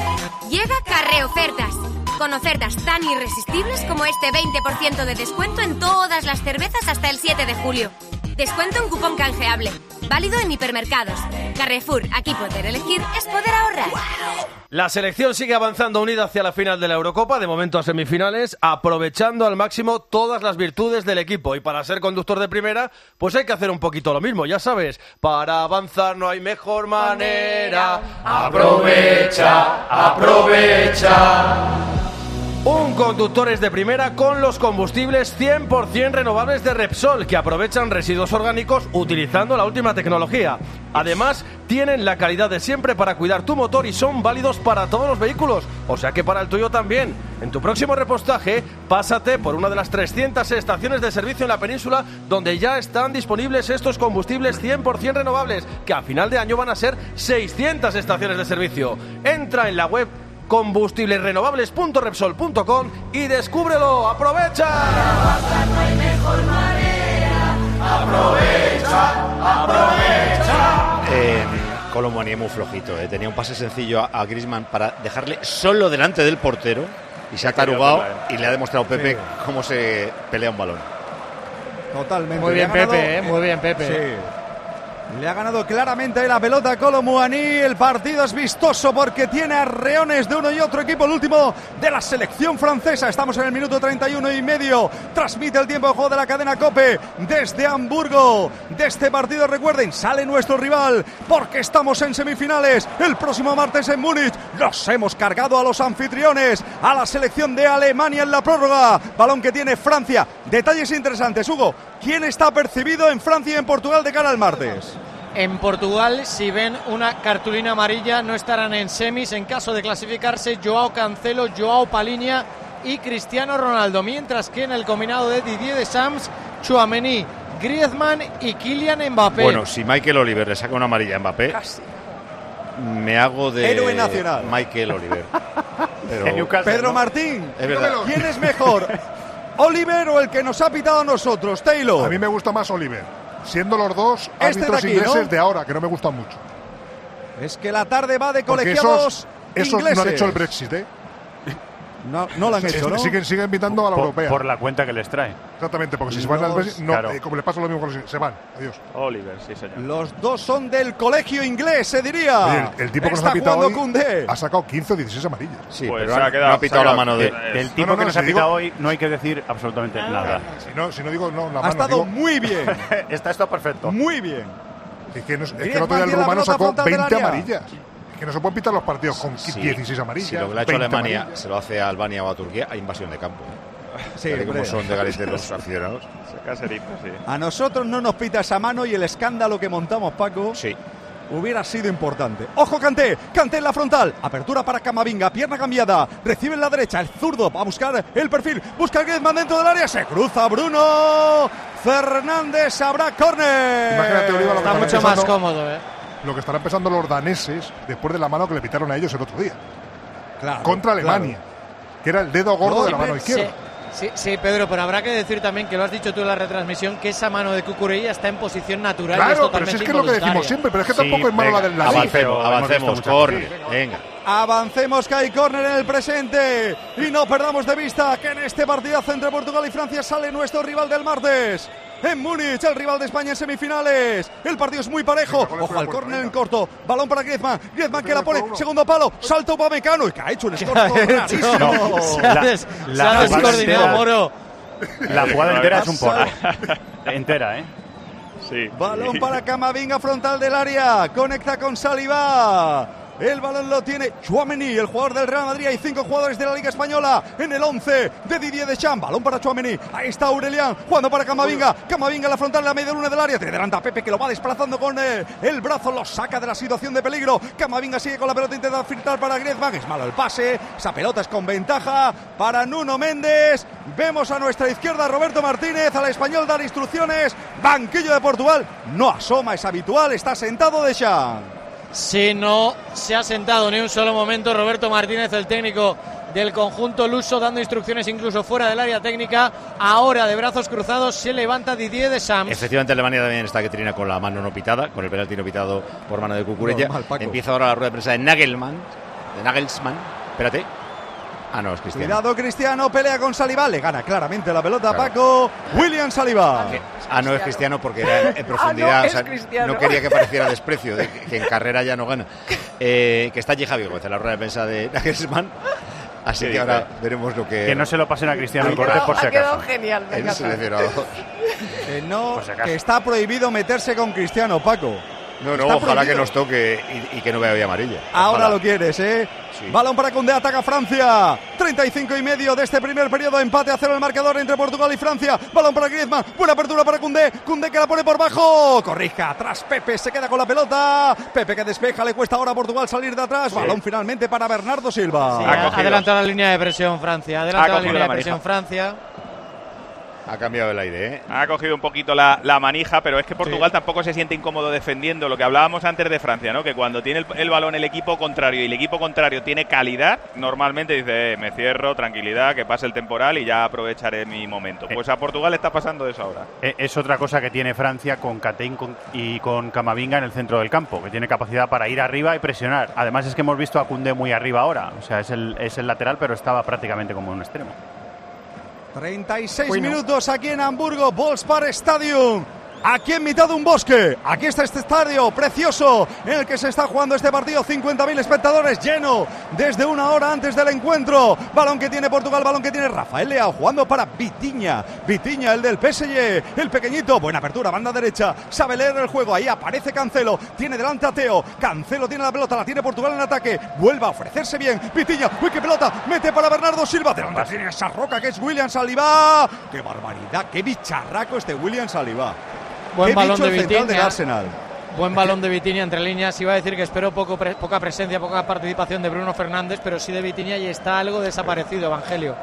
Llega Carre Ofertas. Con ofertas tan irresistibles como este veinte por ciento de descuento en todas las cervezas hasta el siete de julio. Descuento en cupón canjeable. Válido en hipermercados. Carrefour, aquí poder elegir es poder ahorrar. La selección sigue avanzando unida hacia la final de la Eurocopa, de momento a semifinales, aprovechando al máximo todas las virtudes del equipo. Y para ser conductor de primera, pues hay que hacer un poquito lo mismo, ya sabes. Para avanzar no hay mejor manera. Aprovecha, aprovecha. Un conductor es de primera con los combustibles cien por ciento renovables de Repsol, que aprovechan residuos orgánicos utilizando la última tecnología. Además, tienen la calidad de siempre para cuidar tu motor y son válidos para todos los vehículos, o sea que para el tuyo también. En tu próximo repostaje, pásate por una de las trescientas estaciones de servicio en la península donde ya están disponibles estos combustibles cien por ciento renovables, que a final de año van a ser seiscientas estaciones de servicio. Entra en la web combustibles renovables punto repsol punto com y descúbrelo. ¡Aprovecha! No hay mejor manera. Aprovecha, aprovecha. Eh, Kolo Muani es muy flojito, eh. Tenía un pase sencillo a, a Griezmann para dejarle solo delante del portero y se ha tarugado y le ha demostrado Pepe sí. cómo se pelea un balón. Totalmente. Muy bien Pepe, ganado, eh, muy bien Pepe. Sí. Le ha ganado claramente la pelota a Kolo Muani. El partido es vistoso porque tiene arreones de uno y otro equipo. El último de la selección francesa. Estamos en el minuto treinta y uno y medio. Transmite el tiempo de juego de la cadena COPE desde Hamburgo. De este partido, recuerden, sale nuestro rival porque estamos en semifinales. El próximo martes en Múnich los hemos cargado a los anfitriones, a la selección de Alemania en la prórroga. Balón que tiene Francia. Detalles interesantes, Hugo. ¿Quién está percibido en Francia y en Portugal de cara al martes? En Portugal, si ven una cartulina amarilla, no estarán en semis. En caso de clasificarse, Joao Cancelo, Joao Paliña y Cristiano Ronaldo. Mientras que en el combinado de Didier Deschamps, Tchouaméni, Griezmann y Kylian Mbappé. Bueno, si Michael Oliver le saca una amarilla a Mbappé, casi me hago de héroe nacional. Michael Oliver. Pero... Pedro Martín, es ¿quién es mejor? ¿Oliver o el que nos ha pitado a nosotros, Taylor? A mí me gusta más Oliver, siendo los dos árbitros este de aquí, ingleses ¿no? de ahora, que no me gustan mucho. Es que la tarde va de colegiados esos, esos ingleses. no han hecho el Brexit, ¿eh? No, no lo han hecho, ¿no? Siguen, siguen invitando a la por, europea. Por la cuenta que les trae. Exactamente, porque si se van al Betis, no, claro. eh, como le pasa lo mismo con los... Se van, adiós. Oliver, sí, señor. Los dos son del colegio inglés, se diría. Oye, el, el tipo que nos Está ha pitado jugando hoy Koundé. ha sacado quince o dieciséis amarillas. Sí, Pues pero se ha no, quedado- no ha pitado se ha la mano de... quedado- Del tipo No, no, que no, nos ha si pitado digo- hoy no hay que decir absolutamente nada. Si no, si no digo no, la Ha mano, estado digo, muy bien. Está esto perfecto. Muy bien. es que, no, es que Griezmann el otro día el tiene la rumano pelota sacó frontal del veinte área. amarillas. Es que no se pueden pitar los partidos con Sí, dieciséis amarillas. Si lo que le ha hecho veinte Alemania amarillas. se lo hace a Albania o a Turquía, hay invasión de campo. ¿eh? Sí, Fíjate cómo hombre. son de galetes los aficionados. Caserito, sí. A nosotros no nos pita esa mano y el escándalo que montamos, Paco, Sí. hubiera sido importante. ¡Ojo, Kanté! ¡Kanté en la frontal! Apertura para Camavinga, pierna cambiada. Recibe en la derecha, el zurdo va a buscar el perfil. Busca a Griezmann dentro del área. Se cruza Bruno Fernández. Habrá córner. Imagínate, Oliva, lo que Está estarán mucho más pensando- cómodo, ¿eh? Lo que estarán pensando los daneses después de la mano que le pitaron a ellos el otro día. Claro, Contra Alemania. Que era el dedo gordo de la mano Sí, izquierda. sí, sí, Pedro, pero habrá que decir también, que lo has dicho tú en la retransmisión, que esa mano de Cucurella está en posición natural y es Claro, pero totalmente si es que es lo que decimos involuntaria. siempre, pero es que Sí, tampoco es malo venga, la del la Avancemos, pero hemos avancemos, visto muchas corre. cosas. Venga. Avancemos, que hay córner en el presente. Y no perdamos de vista que en este partidazo entre Portugal y Francia sale nuestro rival del martes. En Múnich, el rival de España en semifinales. El partido es muy parejo. Ojo al córner en corto. Balón para Griezmann. Griezmann que la pone. Segundo palo. Salta Upamecano. Y que ha hecho un escorzo rarísimo. No, Se ha, La- des- la se ha jugada descoordinado, entera. Moro. La jugada entera es un porro. Entera, ¿eh? Sí. Balón para Camavinga, frontal del área. Conecta con Saliba. El balón lo tiene Tchouaméni, el jugador del Real Madrid. Hay cinco jugadores de la Liga Española en el once de Didier Deschamps. Balón para Tchouaméni. Ahí está Aurelian jugando para Camavinga. Camavinga en la frontal, en la media luna del área. Tiene delante a Pepe, que lo va desplazando con eh, el brazo. Lo saca de la situación de peligro. Camavinga sigue con la pelota, intenta filtrar para Griezmann. Es malo el pase. Esa pelota es con ventaja para Nuno Méndez. Vemos a nuestra izquierda a Roberto Martínez, al español dar instrucciones. Banquillo de Portugal. No asoma, es habitual. Está sentado Deschamps. Si no se ha sentado ni un solo momento Roberto Martínez, el técnico del conjunto luso, dando instrucciones incluso fuera del área técnica. Ahora, de brazos cruzados, se levanta Didier Deschamps. Efectivamente, Alemania también está que trina con la mano no pitada, con el penalti no pitado por mano de Cucurella. Normal, Paco. Empieza ahora la rueda de prensa de Nagelmann, de Nagelsmann. Espérate. Ah, no, es Cristiano. Cuidado, Cristiano, pelea con Saliba. Le gana claramente la pelota a Claro. Paco. William Saliba. Ah, no es Cristiano porque era en profundidad. Ah, no, o sea, es Cristiano. no quería que pareciera desprecio, de que, que en carrera ya no gana. Eh, que está allí Javi Gómez en la rueda de prensa de Nagelsmann. Así Sí, que ahora dice. veremos lo que. Que no se lo pasen a Cristiano el Ha corte quedado- por si ha quedado acaso. genial, El seleccionador. Que no, Por si acaso. que está prohibido meterse con Cristiano, Paco. No, no, Está ojalá prohibido. que nos toque y, y que no vea hoy amarilla. Ahora Ojalá. lo quieres, ¿eh? Sí. Balón para Koundé, ataca Francia. treinta y cinco y medio de este primer periodo. Empate a cero el marcador entre Portugal y Francia. Balón para Griezmann. Buena apertura para Koundé. Koundé que la pone por bajo. Corrija atrás. Pepe se queda con la pelota. Pepe que despeja. Le cuesta ahora a Portugal salir de atrás. Sí. Balón finalmente para Bernardo Silva. Sí, Ha ha cogido. adelantado la línea de presión Francia. Adelanta Ha la cogido línea la de presión manija. Francia. Ha cambiado el aire, ¿eh? Ha cogido un poquito la, la manija, pero es que Portugal tampoco se siente incómodo defendiendo. Lo que hablábamos antes de Francia, ¿no? Que cuando tiene el, el balón el equipo contrario y el equipo contrario tiene calidad, normalmente dice, eh, me cierro, tranquilidad, que pase el temporal y ya aprovecharé mi momento. Pues a Portugal le está pasando eso ahora. Eh, Es otra cosa que tiene Francia con Kanté con- y con Camavinga en el centro del campo, que tiene capacidad para ir arriba y presionar. Además es que hemos visto a Koundé muy arriba ahora. O sea, es el, es el lateral, pero estaba prácticamente como un extremo. treinta y seis Bueno. minutos aquí en Hamburgo, Volkspark Stadium. Aquí en mitad de un bosque. Aquí está este estadio precioso en el que se está jugando este partido. cincuenta mil espectadores, lleno desde una hora antes del encuentro. Balón que tiene Portugal, balón que tiene Rafael Leao jugando para Vitinha. Vitinha, el del P S G, el pequeñito. Buena apertura, banda derecha. Sabe leer el juego. Ahí aparece Cancelo. Tiene delante a Teo. Cancelo tiene la pelota, la tiene Portugal en ataque. Vuelve a ofrecerse bien. Vitinha, uy, qué pelota. Mete para Bernardo Silva. Delante tiene esa roca que es William Saliba. Qué barbaridad, qué bicharraco este William Saliba. Buen Qué balón bicho de el central del Vitinha. Arsenal. Buen balón de Vitinha entre líneas. Iba a decir que espero poco pre- poca presencia, poca participación de Bruno Fernández, pero sí de Vitinha, y está algo desaparecido, Evangelio.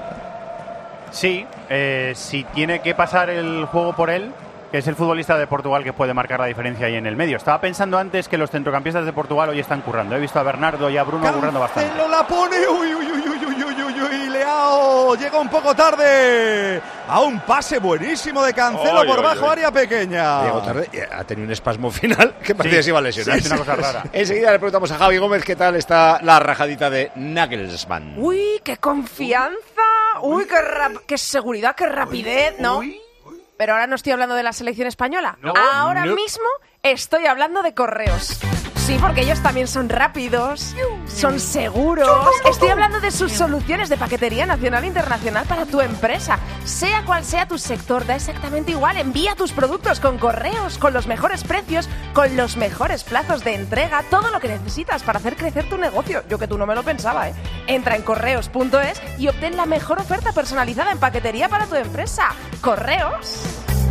Sí, eh, si tiene que pasar el juego por él, que es el futbolista de Portugal que puede marcar la diferencia ahí en el medio. Estaba pensando antes que los centrocampistas de Portugal hoy están currando. He visto a Bernardo y a Bruno currando bastante. Cancelo la pone. Uy, uy, uy, uy, uy, uy, uy, y Leao llega un poco tarde a un pase buenísimo de Cancelo Oy, por oy, bajo, oy. área pequeña. Llegó tarde y ha tenido un espasmo final que parecía que se iba a lesionar. Sí, es una cosa rara. Enseguida le preguntamos a Javi Gómez qué tal está la rajadita de Nagelsmann. Uy, qué confianza. Uy, qué, rap- qué seguridad, qué rapidez, ¿no? Pero ahora no estoy hablando de la selección española. No, ahora no. mismo estoy hablando de Correos. Sí, porque ellos también son rápidos, son seguros. Estoy hablando de sus soluciones de paquetería nacional e internacional para tu empresa. Sea cual sea tu sector, da exactamente igual. Envía tus productos con Correos, con los mejores precios, con los mejores plazos de entrega, todo lo que necesitas para hacer crecer tu negocio. Yo que tú no me lo pensaba, ¿eh? Entra en correos punto es y obtén la mejor oferta personalizada en paquetería para tu empresa. Correos.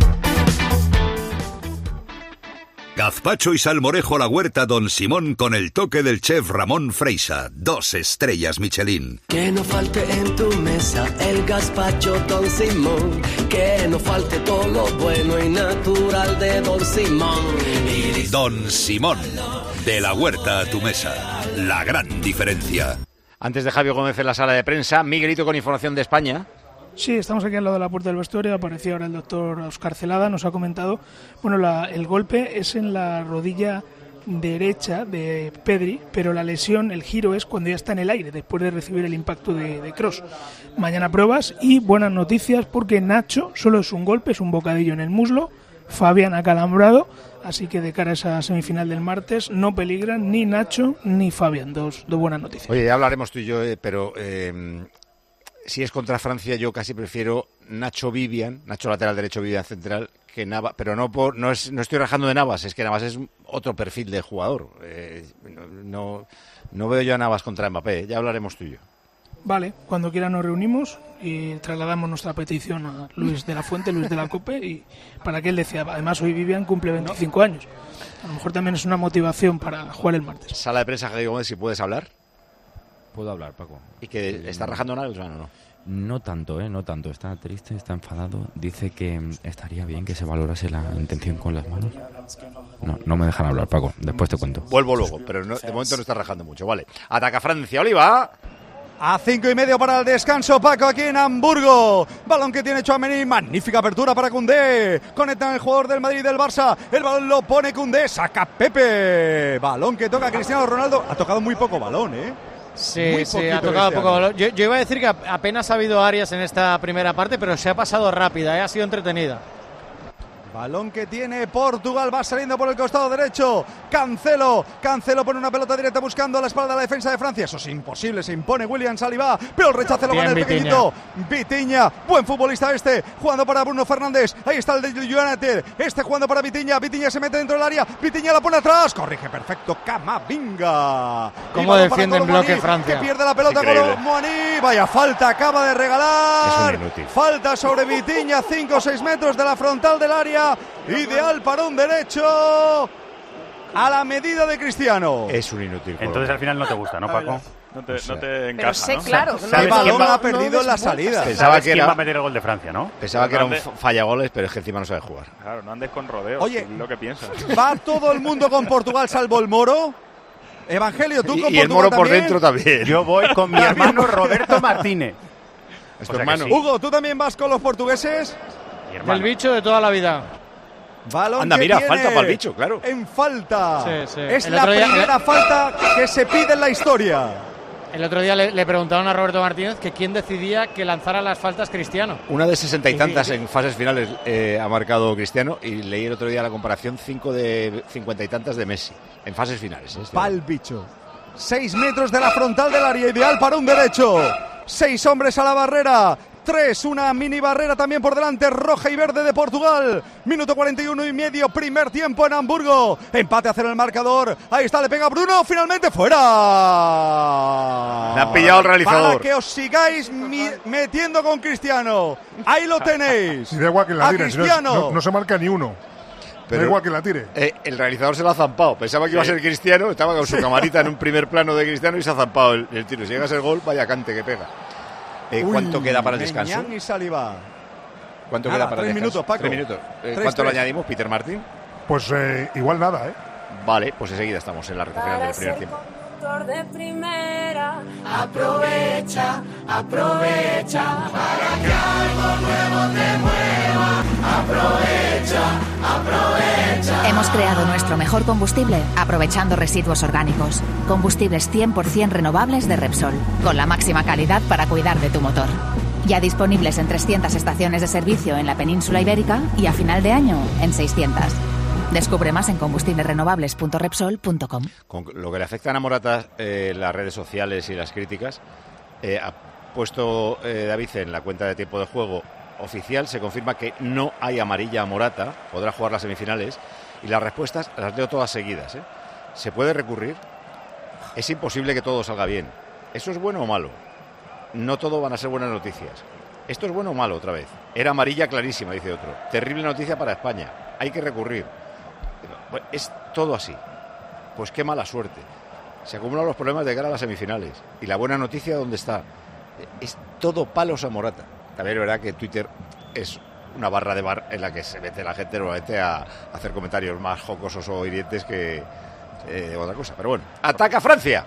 Gazpacho y salmorejo a la huerta Don Simón con el toque del chef Ramón Freisa. Dos estrellas Michelin. Que no falte en tu mesa el gazpacho Don Simón. Que no falte todo lo bueno y natural de Don Simón. Don Simón. De la huerta a tu mesa. La gran diferencia. Antes de Javi Gómez en la sala de prensa, Miguelito con información de España. Sí, estamos aquí al lado de la puerta del vestuario. Apareció ahora el doctor Óscar Celada, nos ha comentado. Bueno, la, el golpe es en la rodilla derecha de Pedri, pero la lesión, el giro es cuando ya está en el aire, después de recibir el impacto de, de Kroos. Mañana pruebas y buenas noticias porque Nacho solo es un golpe, es un bocadillo en el muslo. Fabián acalambrado, así que de cara a esa semifinal del martes no peligran ni Nacho ni Fabián. Dos, dos buenas noticias. Oye, ya hablaremos tú y yo, eh, pero... Eh... Si es contra Francia, yo casi prefiero Nacho Vivian, Nacho lateral derecho, Vivian central, que Navas. Pero no por, no, es, no estoy rajando de Navas, es que Navas es otro perfil de jugador. Eh, no, no, no veo yo a Navas contra Mbappé, ya hablaremos tú y yo. Vale, cuando quiera nos reunimos y trasladamos nuestra petición a Luis de la Fuente, Luis de la Cope, y para que él decía, además hoy Vivian cumple veinticinco años. A lo mejor también es una motivación para jugar el martes. Sala de prensa, Javi Gómez, si puedes hablar. Puedo hablar, Paco. ¿Y que está rajando Nagelsmann o no? No tanto, ¿eh? No tanto. Está triste, está enfadado. Dice que estaría bien que se valorase la intención con las manos. No, no me dejan hablar, Paco. Después te cuento. Vuelvo luego, pero no, de momento no está rajando mucho. Vale. Ataca Francia, Oliva. A cinco y medio para el descanso, Paco, aquí en Hamburgo. Balón que tiene Tchouaméni, magnífica apertura para Koundé. Conecta el jugador del Madrid y del Barça. El balón lo pone Koundé, saca Pepe. Balón que toca Cristiano Ronaldo. Ha tocado muy poco balón, ¿eh? Sí, sí, ha tocado poco balón. Yo, yo iba a decir que apenas ha habido áreas en esta primera parte, pero se ha pasado rápida, ¿eh? Ha sido entretenida. Balón que tiene Portugal, va saliendo por el costado derecho. Cancelo, Cancelo pone una pelota directa buscando a la espalda de la defensa de Francia. Eso es imposible, se impone William Saliba, pero el rechace lo gana el pequeñito. Vitinha, buen futbolista este, jugando para Bruno Fernández. Ahí está el de United, este jugando para Vitinha. Vitinha se mete dentro del área, Vitinha la pone atrás, corrige perfecto Camavinga. ¿Cómo defiende en bloque Francia? Que pierde la pelota con Moani. Vaya falta, acaba de regalar. Es un inútil. Falta sobre Vitinha, cinco o seis metros de la frontal del área. Ideal para un derecho a la medida de Cristiano. Es un inútil. Entonces al final no te gusta, ¿no, Paco? No te, no te encaja, Pero sé, ¿no? claro. El balón lo ha perdido en la salida. Pensaba que ¿Quién era, va a meter el gol de Francia, no? pensaba que era un Grande. fallagoles, pero es que encima no sabe jugar. Claro, no andes con rodeos. Oye, es lo que piensas. Va todo el mundo con Portugal salvo el Moro. Evangelio, tú Y, con y el Portugal Moro por también? dentro también. Yo voy con mi hermano Roberto Martínez. Es O tu sea que hermano. sí. Hugo, ¿tú también vas con los portugueses? Mi hermano. Del bicho de toda la vida. Balón Anda, que mira, tiene falta para el bicho, claro. En falta. Sí, sí. Es El la otro día- primera falta que se pide en la historia. El otro día le, le preguntaron a Roberto Martínez que quién decidía que lanzara las faltas Cristiano. Una de sesenta y tantas en fases finales eh, ha marcado Cristiano y leí el otro día la comparación, cinco de cincuenta y tantas de Messi en fases finales. ¿eh? Va el bicho. Seis metros de la frontal del área, ideal para un derecho. Seis hombres a la barrera. Tres, una mini barrera también por delante, roja y verde de Portugal. Minuto cuarenta y uno y medio, primer tiempo en Hamburgo. Empate a cero el marcador. Ahí está, le pega Bruno, finalmente fuera. Me ha pillado el realizador. Para que os sigáis mi- metiendo con Cristiano. Ahí lo tenéis. Y da igual que la A tire, si no, es- Cristiano. no, no se marca ni uno. Pero- da igual que la tire. Eh, el realizador se lo ha zampado. Pensaba que iba a ser Cristiano, estaba con su camarita en un primer plano de Cristiano y se ha zampado el, el tiro. Si llega a ser gol, vaya cante que pega. Eh, ¿Cuánto Uy, queda para el descanso? Meñán y Saliba. ¿Cuánto Nada, queda para tres el descanso? minutos, Paco. Tres minutos. Eh, Tres, ¿Cuánto tres. le añadimos, Peter Martín? Pues eh, igual nada, ¿eh? Vale, pues enseguida estamos en la recta final del primer tiempo. motor de primera. Aprovecha, aprovecha, para que algo nuevo te mueva. Aprovecha, aprovecha. Hemos creado nuestro mejor combustible aprovechando residuos orgánicos. Combustibles cien por ciento renovables de Repsol, con la máxima calidad para cuidar de tu motor. Ya disponibles en trescientas estaciones de servicio en la península ibérica y a final de año en seiscientas. Descubre más en combustibles renovables punto repsol punto com. Con lo que le afectan a Morata eh, las redes sociales y las críticas, eh, ha puesto eh, David en la cuenta de tiempo de juego oficial, se confirma que no hay amarilla a Morata, podrá jugar las semifinales, y las respuestas las leo todas seguidas. ¿eh? ¿Se puede recurrir? Es imposible que todo salga bien. ¿Eso es bueno o malo? No todo van a ser buenas noticias. ¿Esto es bueno o malo otra vez? Era amarilla clarísima, dice otro. Terrible noticia para España. Hay que recurrir. Bueno, es todo así. Pues qué mala suerte. Se acumulan los problemas de cara a las semifinales. ¿Y la buena noticia dónde está? Es todo palos a Morata. También es verdad que Twitter es una barra de bar en la que se mete la gente normalmente a hacer comentarios más jocosos o hirientes que eh, otra cosa. Pero bueno, ataca Francia.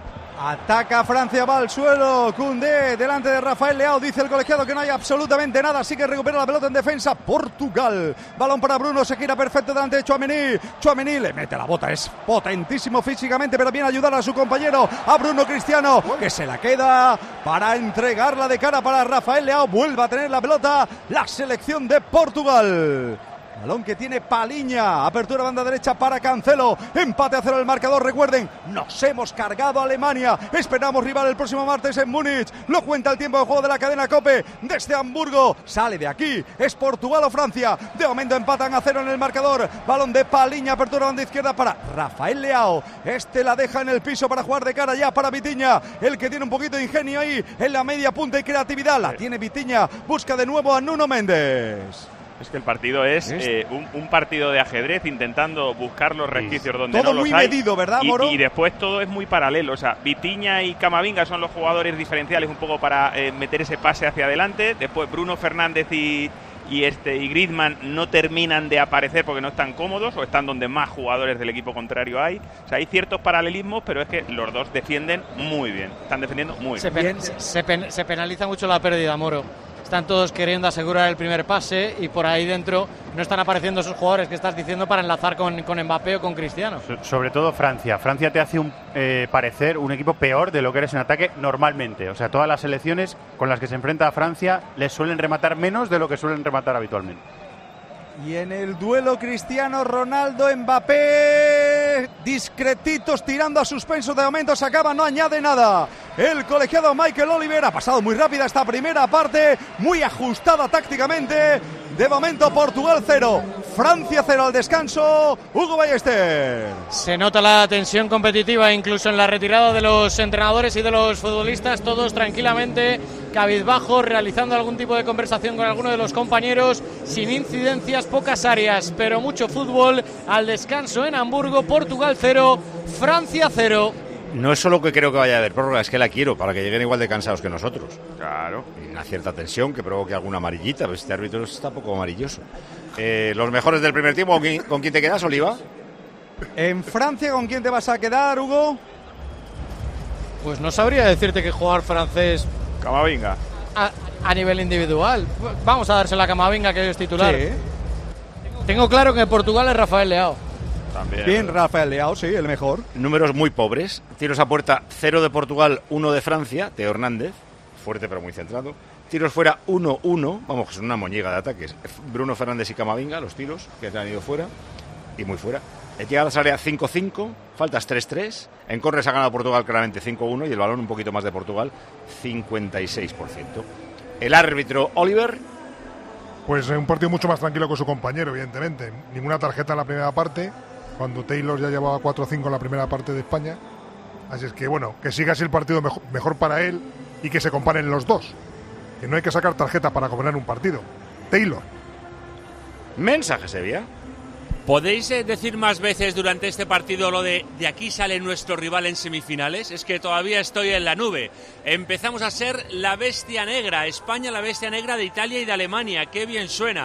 Ataca Francia, va al suelo, Koundé delante de Rafael Leao, dice el colegiado que no hay absolutamente nada, así que recupera la pelota en defensa Portugal, balón para Bruno, se gira perfecto delante de Tchouaméni, Tchouaméni le mete la bota, es potentísimo físicamente, pero viene a ayudar a su compañero, a Bruno Cristiano, que se la queda para entregarla de cara para Rafael Leao, vuelve a tener la pelota la selección de Portugal. Balón que tiene Paliña, apertura banda derecha para Cancelo, empate a cero el marcador, recuerden, nos hemos cargado a Alemania, esperamos rival el próximo martes en Múnich, lo cuenta el tiempo de juego de la cadena COPE, desde Hamburgo, sale de aquí, es Portugal o Francia, de momento empatan a cero en el marcador, balón de Paliña, apertura banda izquierda para Rafael Leao, este la deja en el piso para jugar de cara ya para Vitinha, el que tiene un poquito de ingenio ahí, en la media punta y creatividad, la tiene Vitinha, busca de nuevo a Nuno Méndez. Es que el partido es eh, un, un partido de ajedrez intentando buscar los resquicios donde todo no los muy hay. medido, ¿verdad, y, Moro? y después todo es muy paralelo. O sea, Vitinha y Camavinga son los jugadores diferenciales un poco para eh, meter ese pase hacia adelante. Después Bruno Fernández y, y, este, y Griezmann no terminan de aparecer porque no están cómodos o están donde más jugadores del equipo contrario hay. O sea, hay ciertos paralelismos, pero es que los dos defienden muy bien. Están defendiendo muy se bien. Pen, se, pen, se penaliza mucho la pérdida, Moro. Están todos queriendo asegurar el primer pase y por ahí dentro no están apareciendo esos jugadores que estás diciendo para enlazar con, con Mbappé o con Cristiano. So, sobre todo Francia. Francia te hace un, eh, parecer un equipo peor de lo que eres en ataque normalmente. O sea, todas las selecciones con las que se enfrenta a Francia les suelen rematar menos de lo que suelen rematar habitualmente. Y en el duelo Cristiano Ronaldo Mbappé, discretitos tirando a suspenso, de momento se acaba, no añade nada. El colegiado Michael Oliver ha pasado muy rápida esta primera parte, muy ajustada tácticamente. De momento Portugal cero, Francia cero al descanso. Hugo Ballester. Se nota la tensión competitiva incluso en la retirada de los entrenadores y de los futbolistas, todos tranquilamente cabizbajos, realizando algún tipo de conversación con alguno de los compañeros, sin incidencias, pocas áreas, pero mucho fútbol. Al descanso en Hamburgo, Portugal cero, Francia cero. No es solo que creo que vaya a haber prórroga, es que la quiero para que lleguen igual de cansados que nosotros. Claro. Y una cierta tensión que provoque alguna amarillita, pero este árbitro está poco amarilloso. Eh, los mejores del primer tiempo, ¿con quién, ¿con quién te quedas, Oliva? En Francia, ¿con quién te vas a quedar, Hugo? Pues no sabría decirte que jugar francés Camavinga a, a nivel individual. Vamos a dársela a Camavinga, que es titular. Sí. Tengo claro que Portugal es Rafael Leao. También. Bien, Rafael Leao, sí, el mejor. Números muy pobres. Tiros a puerta, cero de Portugal, uno de Francia, Teo Hernández. Fuerte pero muy centrado. Tiros fuera, uno uno. Vamos, que es una moñiga de ataques. Bruno Fernández y Camavinga, los tiros que se han ido fuera. Y muy fuera. Llegadas al área cinco cinco, faltas tres tres. En córneres ha ganado Portugal claramente cinco uno y el balón un poquito más de Portugal, cincuenta y seis por ciento. El árbitro Oliver. Pues un partido mucho más tranquilo que su compañero, evidentemente. Ninguna tarjeta en la primera parte, cuando Taylor ya llevaba cuatro cinco en la primera parte de España. Así es que, bueno, que siga así el partido mejor, mejor para él y que se comparen los dos. Que no hay que sacar tarjeta para gobernar un partido. Taylor. Mensaje, Sevilla. ¿Podéis eh, decir más veces durante este partido lo de de aquí sale nuestro rival en semifinales? Es que todavía estoy en la nube. Empezamos a ser la bestia negra, España la bestia negra de Italia y de Alemania. ¡Qué bien suena!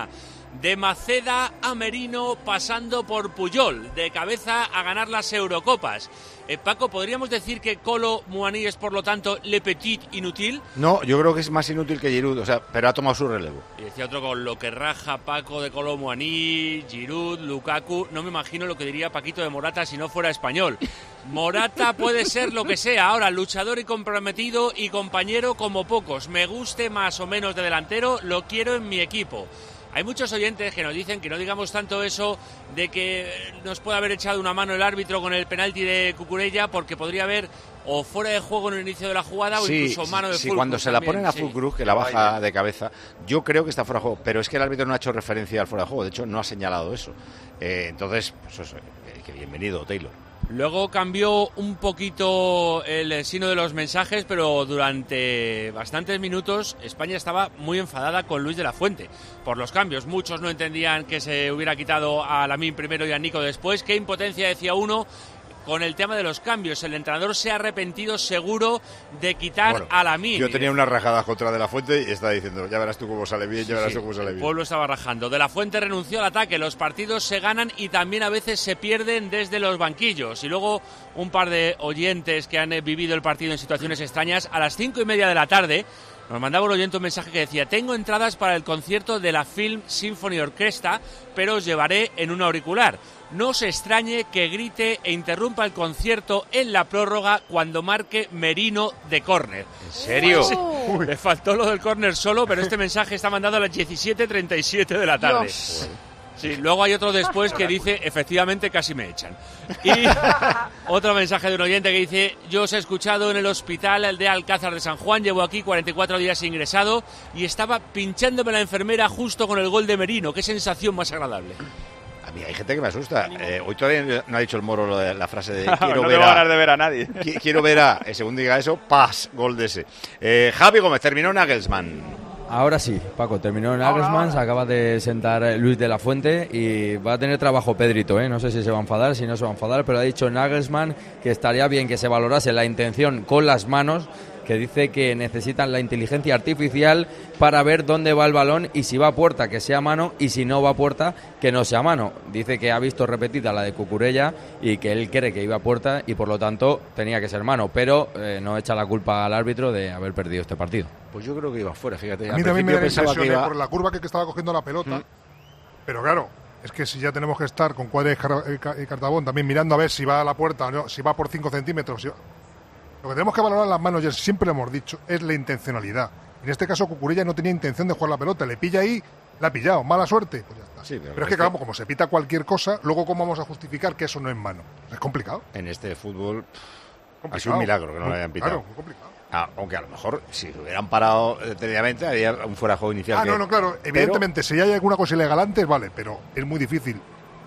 De Maceda a Merino, pasando por Puyol, de cabeza a ganar las Eurocopas. Eh, Paco, ¿podríamos decir que Kolo Muani es, por lo tanto, le petit inútil? No, yo creo que es más inútil que Giroud, o sea, pero ha tomado su relevo. Y decía otro, con lo que raja Paco de Kolo Muani, Giroud, Lukaku, no me imagino lo que diría Paquito de Morata si no fuera español. Morata puede ser lo que sea, ahora luchador y comprometido y compañero como pocos. Me guste más o menos de delantero, lo quiero en mi equipo. Hay muchos oyentes que nos dicen que no digamos tanto eso de que nos puede haber echado una mano el árbitro con el penalti de Cucurella, porque podría haber o fuera de juego en el inicio de la jugada o sí, incluso mano de sí, Fulkrug. Cuando se la también, ponen a sí. Fulkrug, que la baja de cabeza, yo creo que está fuera de juego, pero es que el árbitro no ha hecho referencia al fuera de juego, de hecho no ha señalado eso. Eh, entonces, pues eso, eh, que bienvenido, Taylor. Luego cambió un poquito el signo de los mensajes, pero durante bastantes minutos España estaba muy enfadada con Luis de la Fuente por los cambios. Muchos no entendían que se hubiera quitado a Lamine primero y a Nico después. Qué impotencia, decía uno, con el tema de los cambios. El entrenador se ha arrepentido seguro de quitar Bueno, a Lamine. Yo tenía unas rajadas contra De la Fuente y está diciendo, ya verás tú cómo sale bien, ya verás Sí, tú cómo sale el bien. pueblo estaba rajando. De la Fuente renunció al ataque. Los partidos se ganan y también a veces se pierden desde los banquillos. Y luego un par de oyentes que han eh, vivido el partido en situaciones extrañas. A las cinco y media de la tarde nos mandaba un oyente un mensaje que decía: tengo entradas para el concierto de la Film Symphony Orchestra, pero os llevaré en un auricular. No se extrañe que grite e interrumpa el concierto en la prórroga cuando marque Merino de córner. ¿En serio? Sí, le faltó lo del córner solo, pero este mensaje está mandado a las diecisiete treinta y siete de la tarde. Dios. Sí, luego hay otro después que dice, efectivamente casi me echan. Y otro mensaje de un oyente que dice: yo os he escuchado en el hospital de Alcázar de San Juan, llevo aquí cuarenta y cuatro días ingresado y estaba pinchándome la enfermera justo con el gol de Merino. Qué sensación más agradable. A mí hay gente que me asusta. Eh, hoy todavía no ha dicho el Moro lo de la frase de No quiero tengo ver a... ganas de ver a nadie. Qui- Quiero ver a... eh, según diga eso, ¡pas! Gol de ese. Eh, Javi Gómez, terminó Nagelsmann. Ahora sí, Paco, terminó en Nagelsmann, se acaba de sentar eh, Luis de la Fuente y va a tener trabajo Pedrito, ¿eh? No sé si se va a enfadar, si no se va a enfadar, pero ha dicho Nagelsmann que estaría bien que se valorase la intención con las manos, que dice que necesitan la inteligencia artificial para ver dónde va el balón y si va a puerta que sea mano y si no va a puerta que no sea mano. Dice que ha visto repetida la de Cucurella y que él cree que iba a puerta y por lo tanto tenía que ser mano, pero eh, no echa la culpa al árbitro de haber perdido este partido. Pues yo creo que iba fuera, fíjate. A Al mí también me da la principio pensaba impresión que eh, iba... por la curva que, que estaba cogiendo la pelota. Mm. Pero claro, es que si ya tenemos que estar con Cuadra y, Car y, Car y Cartabón también mirando a ver si va a la puerta o no, si va por cinco centímetros. Si va... Lo que tenemos que valorar en las manos, ya siempre lo hemos dicho, es la intencionalidad. En este caso, Cucurella no tenía intención de jugar la pelota. Le pilla ahí, la ha pillado. Mala suerte. Pues ya está. Sí, pero, pero es que, claro, como se pita cualquier cosa, luego ¿cómo vamos a justificar que eso no es mano? Es complicado. En este fútbol complicado. ha sido un milagro que no lo hayan pitado. Claro, muy complicado. Ah, aunque a lo mejor, si lo hubieran parado detenidamente, había un fuera de juego inicial. Ah, que... no, no, claro. Evidentemente, pero... si hay alguna cosa ilegal antes, vale, pero es muy difícil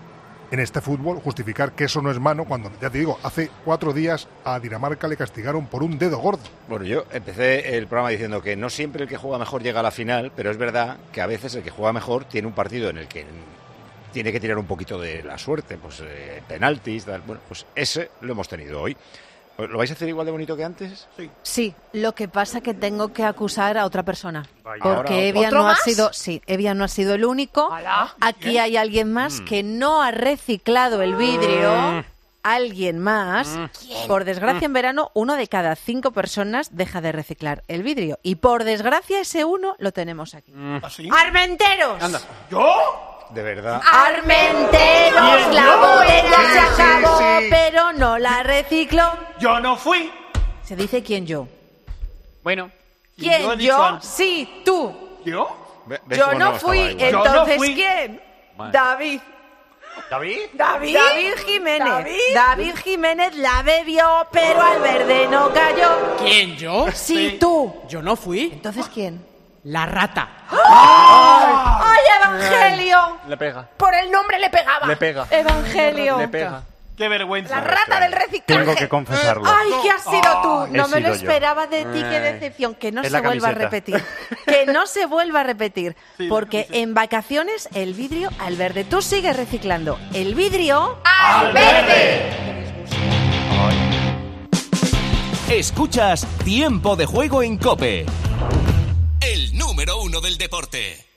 en este fútbol justificar que eso no es mano cuando, ya te digo, hace cuatro días a Dinamarca le castigaron por un dedo gordo. Bueno, yo empecé el programa diciendo que no siempre el que juega mejor llega a la final, pero es verdad que a veces el que juega mejor tiene un partido en el que tiene que tirar un poquito de la suerte, pues eh, penaltis, tal. Bueno, pues ese lo hemos tenido hoy. ¿Lo vais a hacer igual de bonito que antes? Sí. Sí, lo que pasa que tengo que acusar a otra persona. Vaya. Porque Ahora, Evia ¿otro no más? ha sido, sí, Evia no ha sido el único. Hola. Aquí hay alguien más Mm. que no ha reciclado el vidrio. Mm. Alguien más. ¿Quién? Por desgracia, en verano, uno de cada cinco personas deja de reciclar el vidrio. Y por desgracia, ese uno lo tenemos aquí. ¿Así? ¡Armenteros! Anda. ¿Yo? De verdad. ¡Armenteros! La botella Sí, se sí, acabó, sí. pero no la recicló. Yo no fui. Se dice quién yo. Bueno. ¿Quién yo yo? he dicho antes. Sí, tú. ¿Yo? Ve- ves Yo cómo no estaba fui, igual. entonces Yo no fui. ¿quién? Vale. David. ¿David? David. David Jiménez. David. David Jiménez la bebió, pero al verde no cayó. ¿Quién, yo? Sí, tú. Yo no fui. Entonces ¿quién? La rata. ¡Ay, Evangelio! Le pega. Por el nombre le pegaba. Le pega. Evangelio. Le pega. Qué vergüenza. La rata del reciclaje. Tengo que confesarlo. ¡Ay, que has sido tú! He No me lo sido yo. esperaba de ti, qué Ay. decepción. Que no Es se la vuelva a camiseta. repetir. Que no se vuelva a repetir. Sí, la Porque en vacaciones el vidrio al verde. Tú sigues reciclando. El vidrio ¡Al verde! Escuchas Tiempo de Juego en COPE. El número uno del deporte.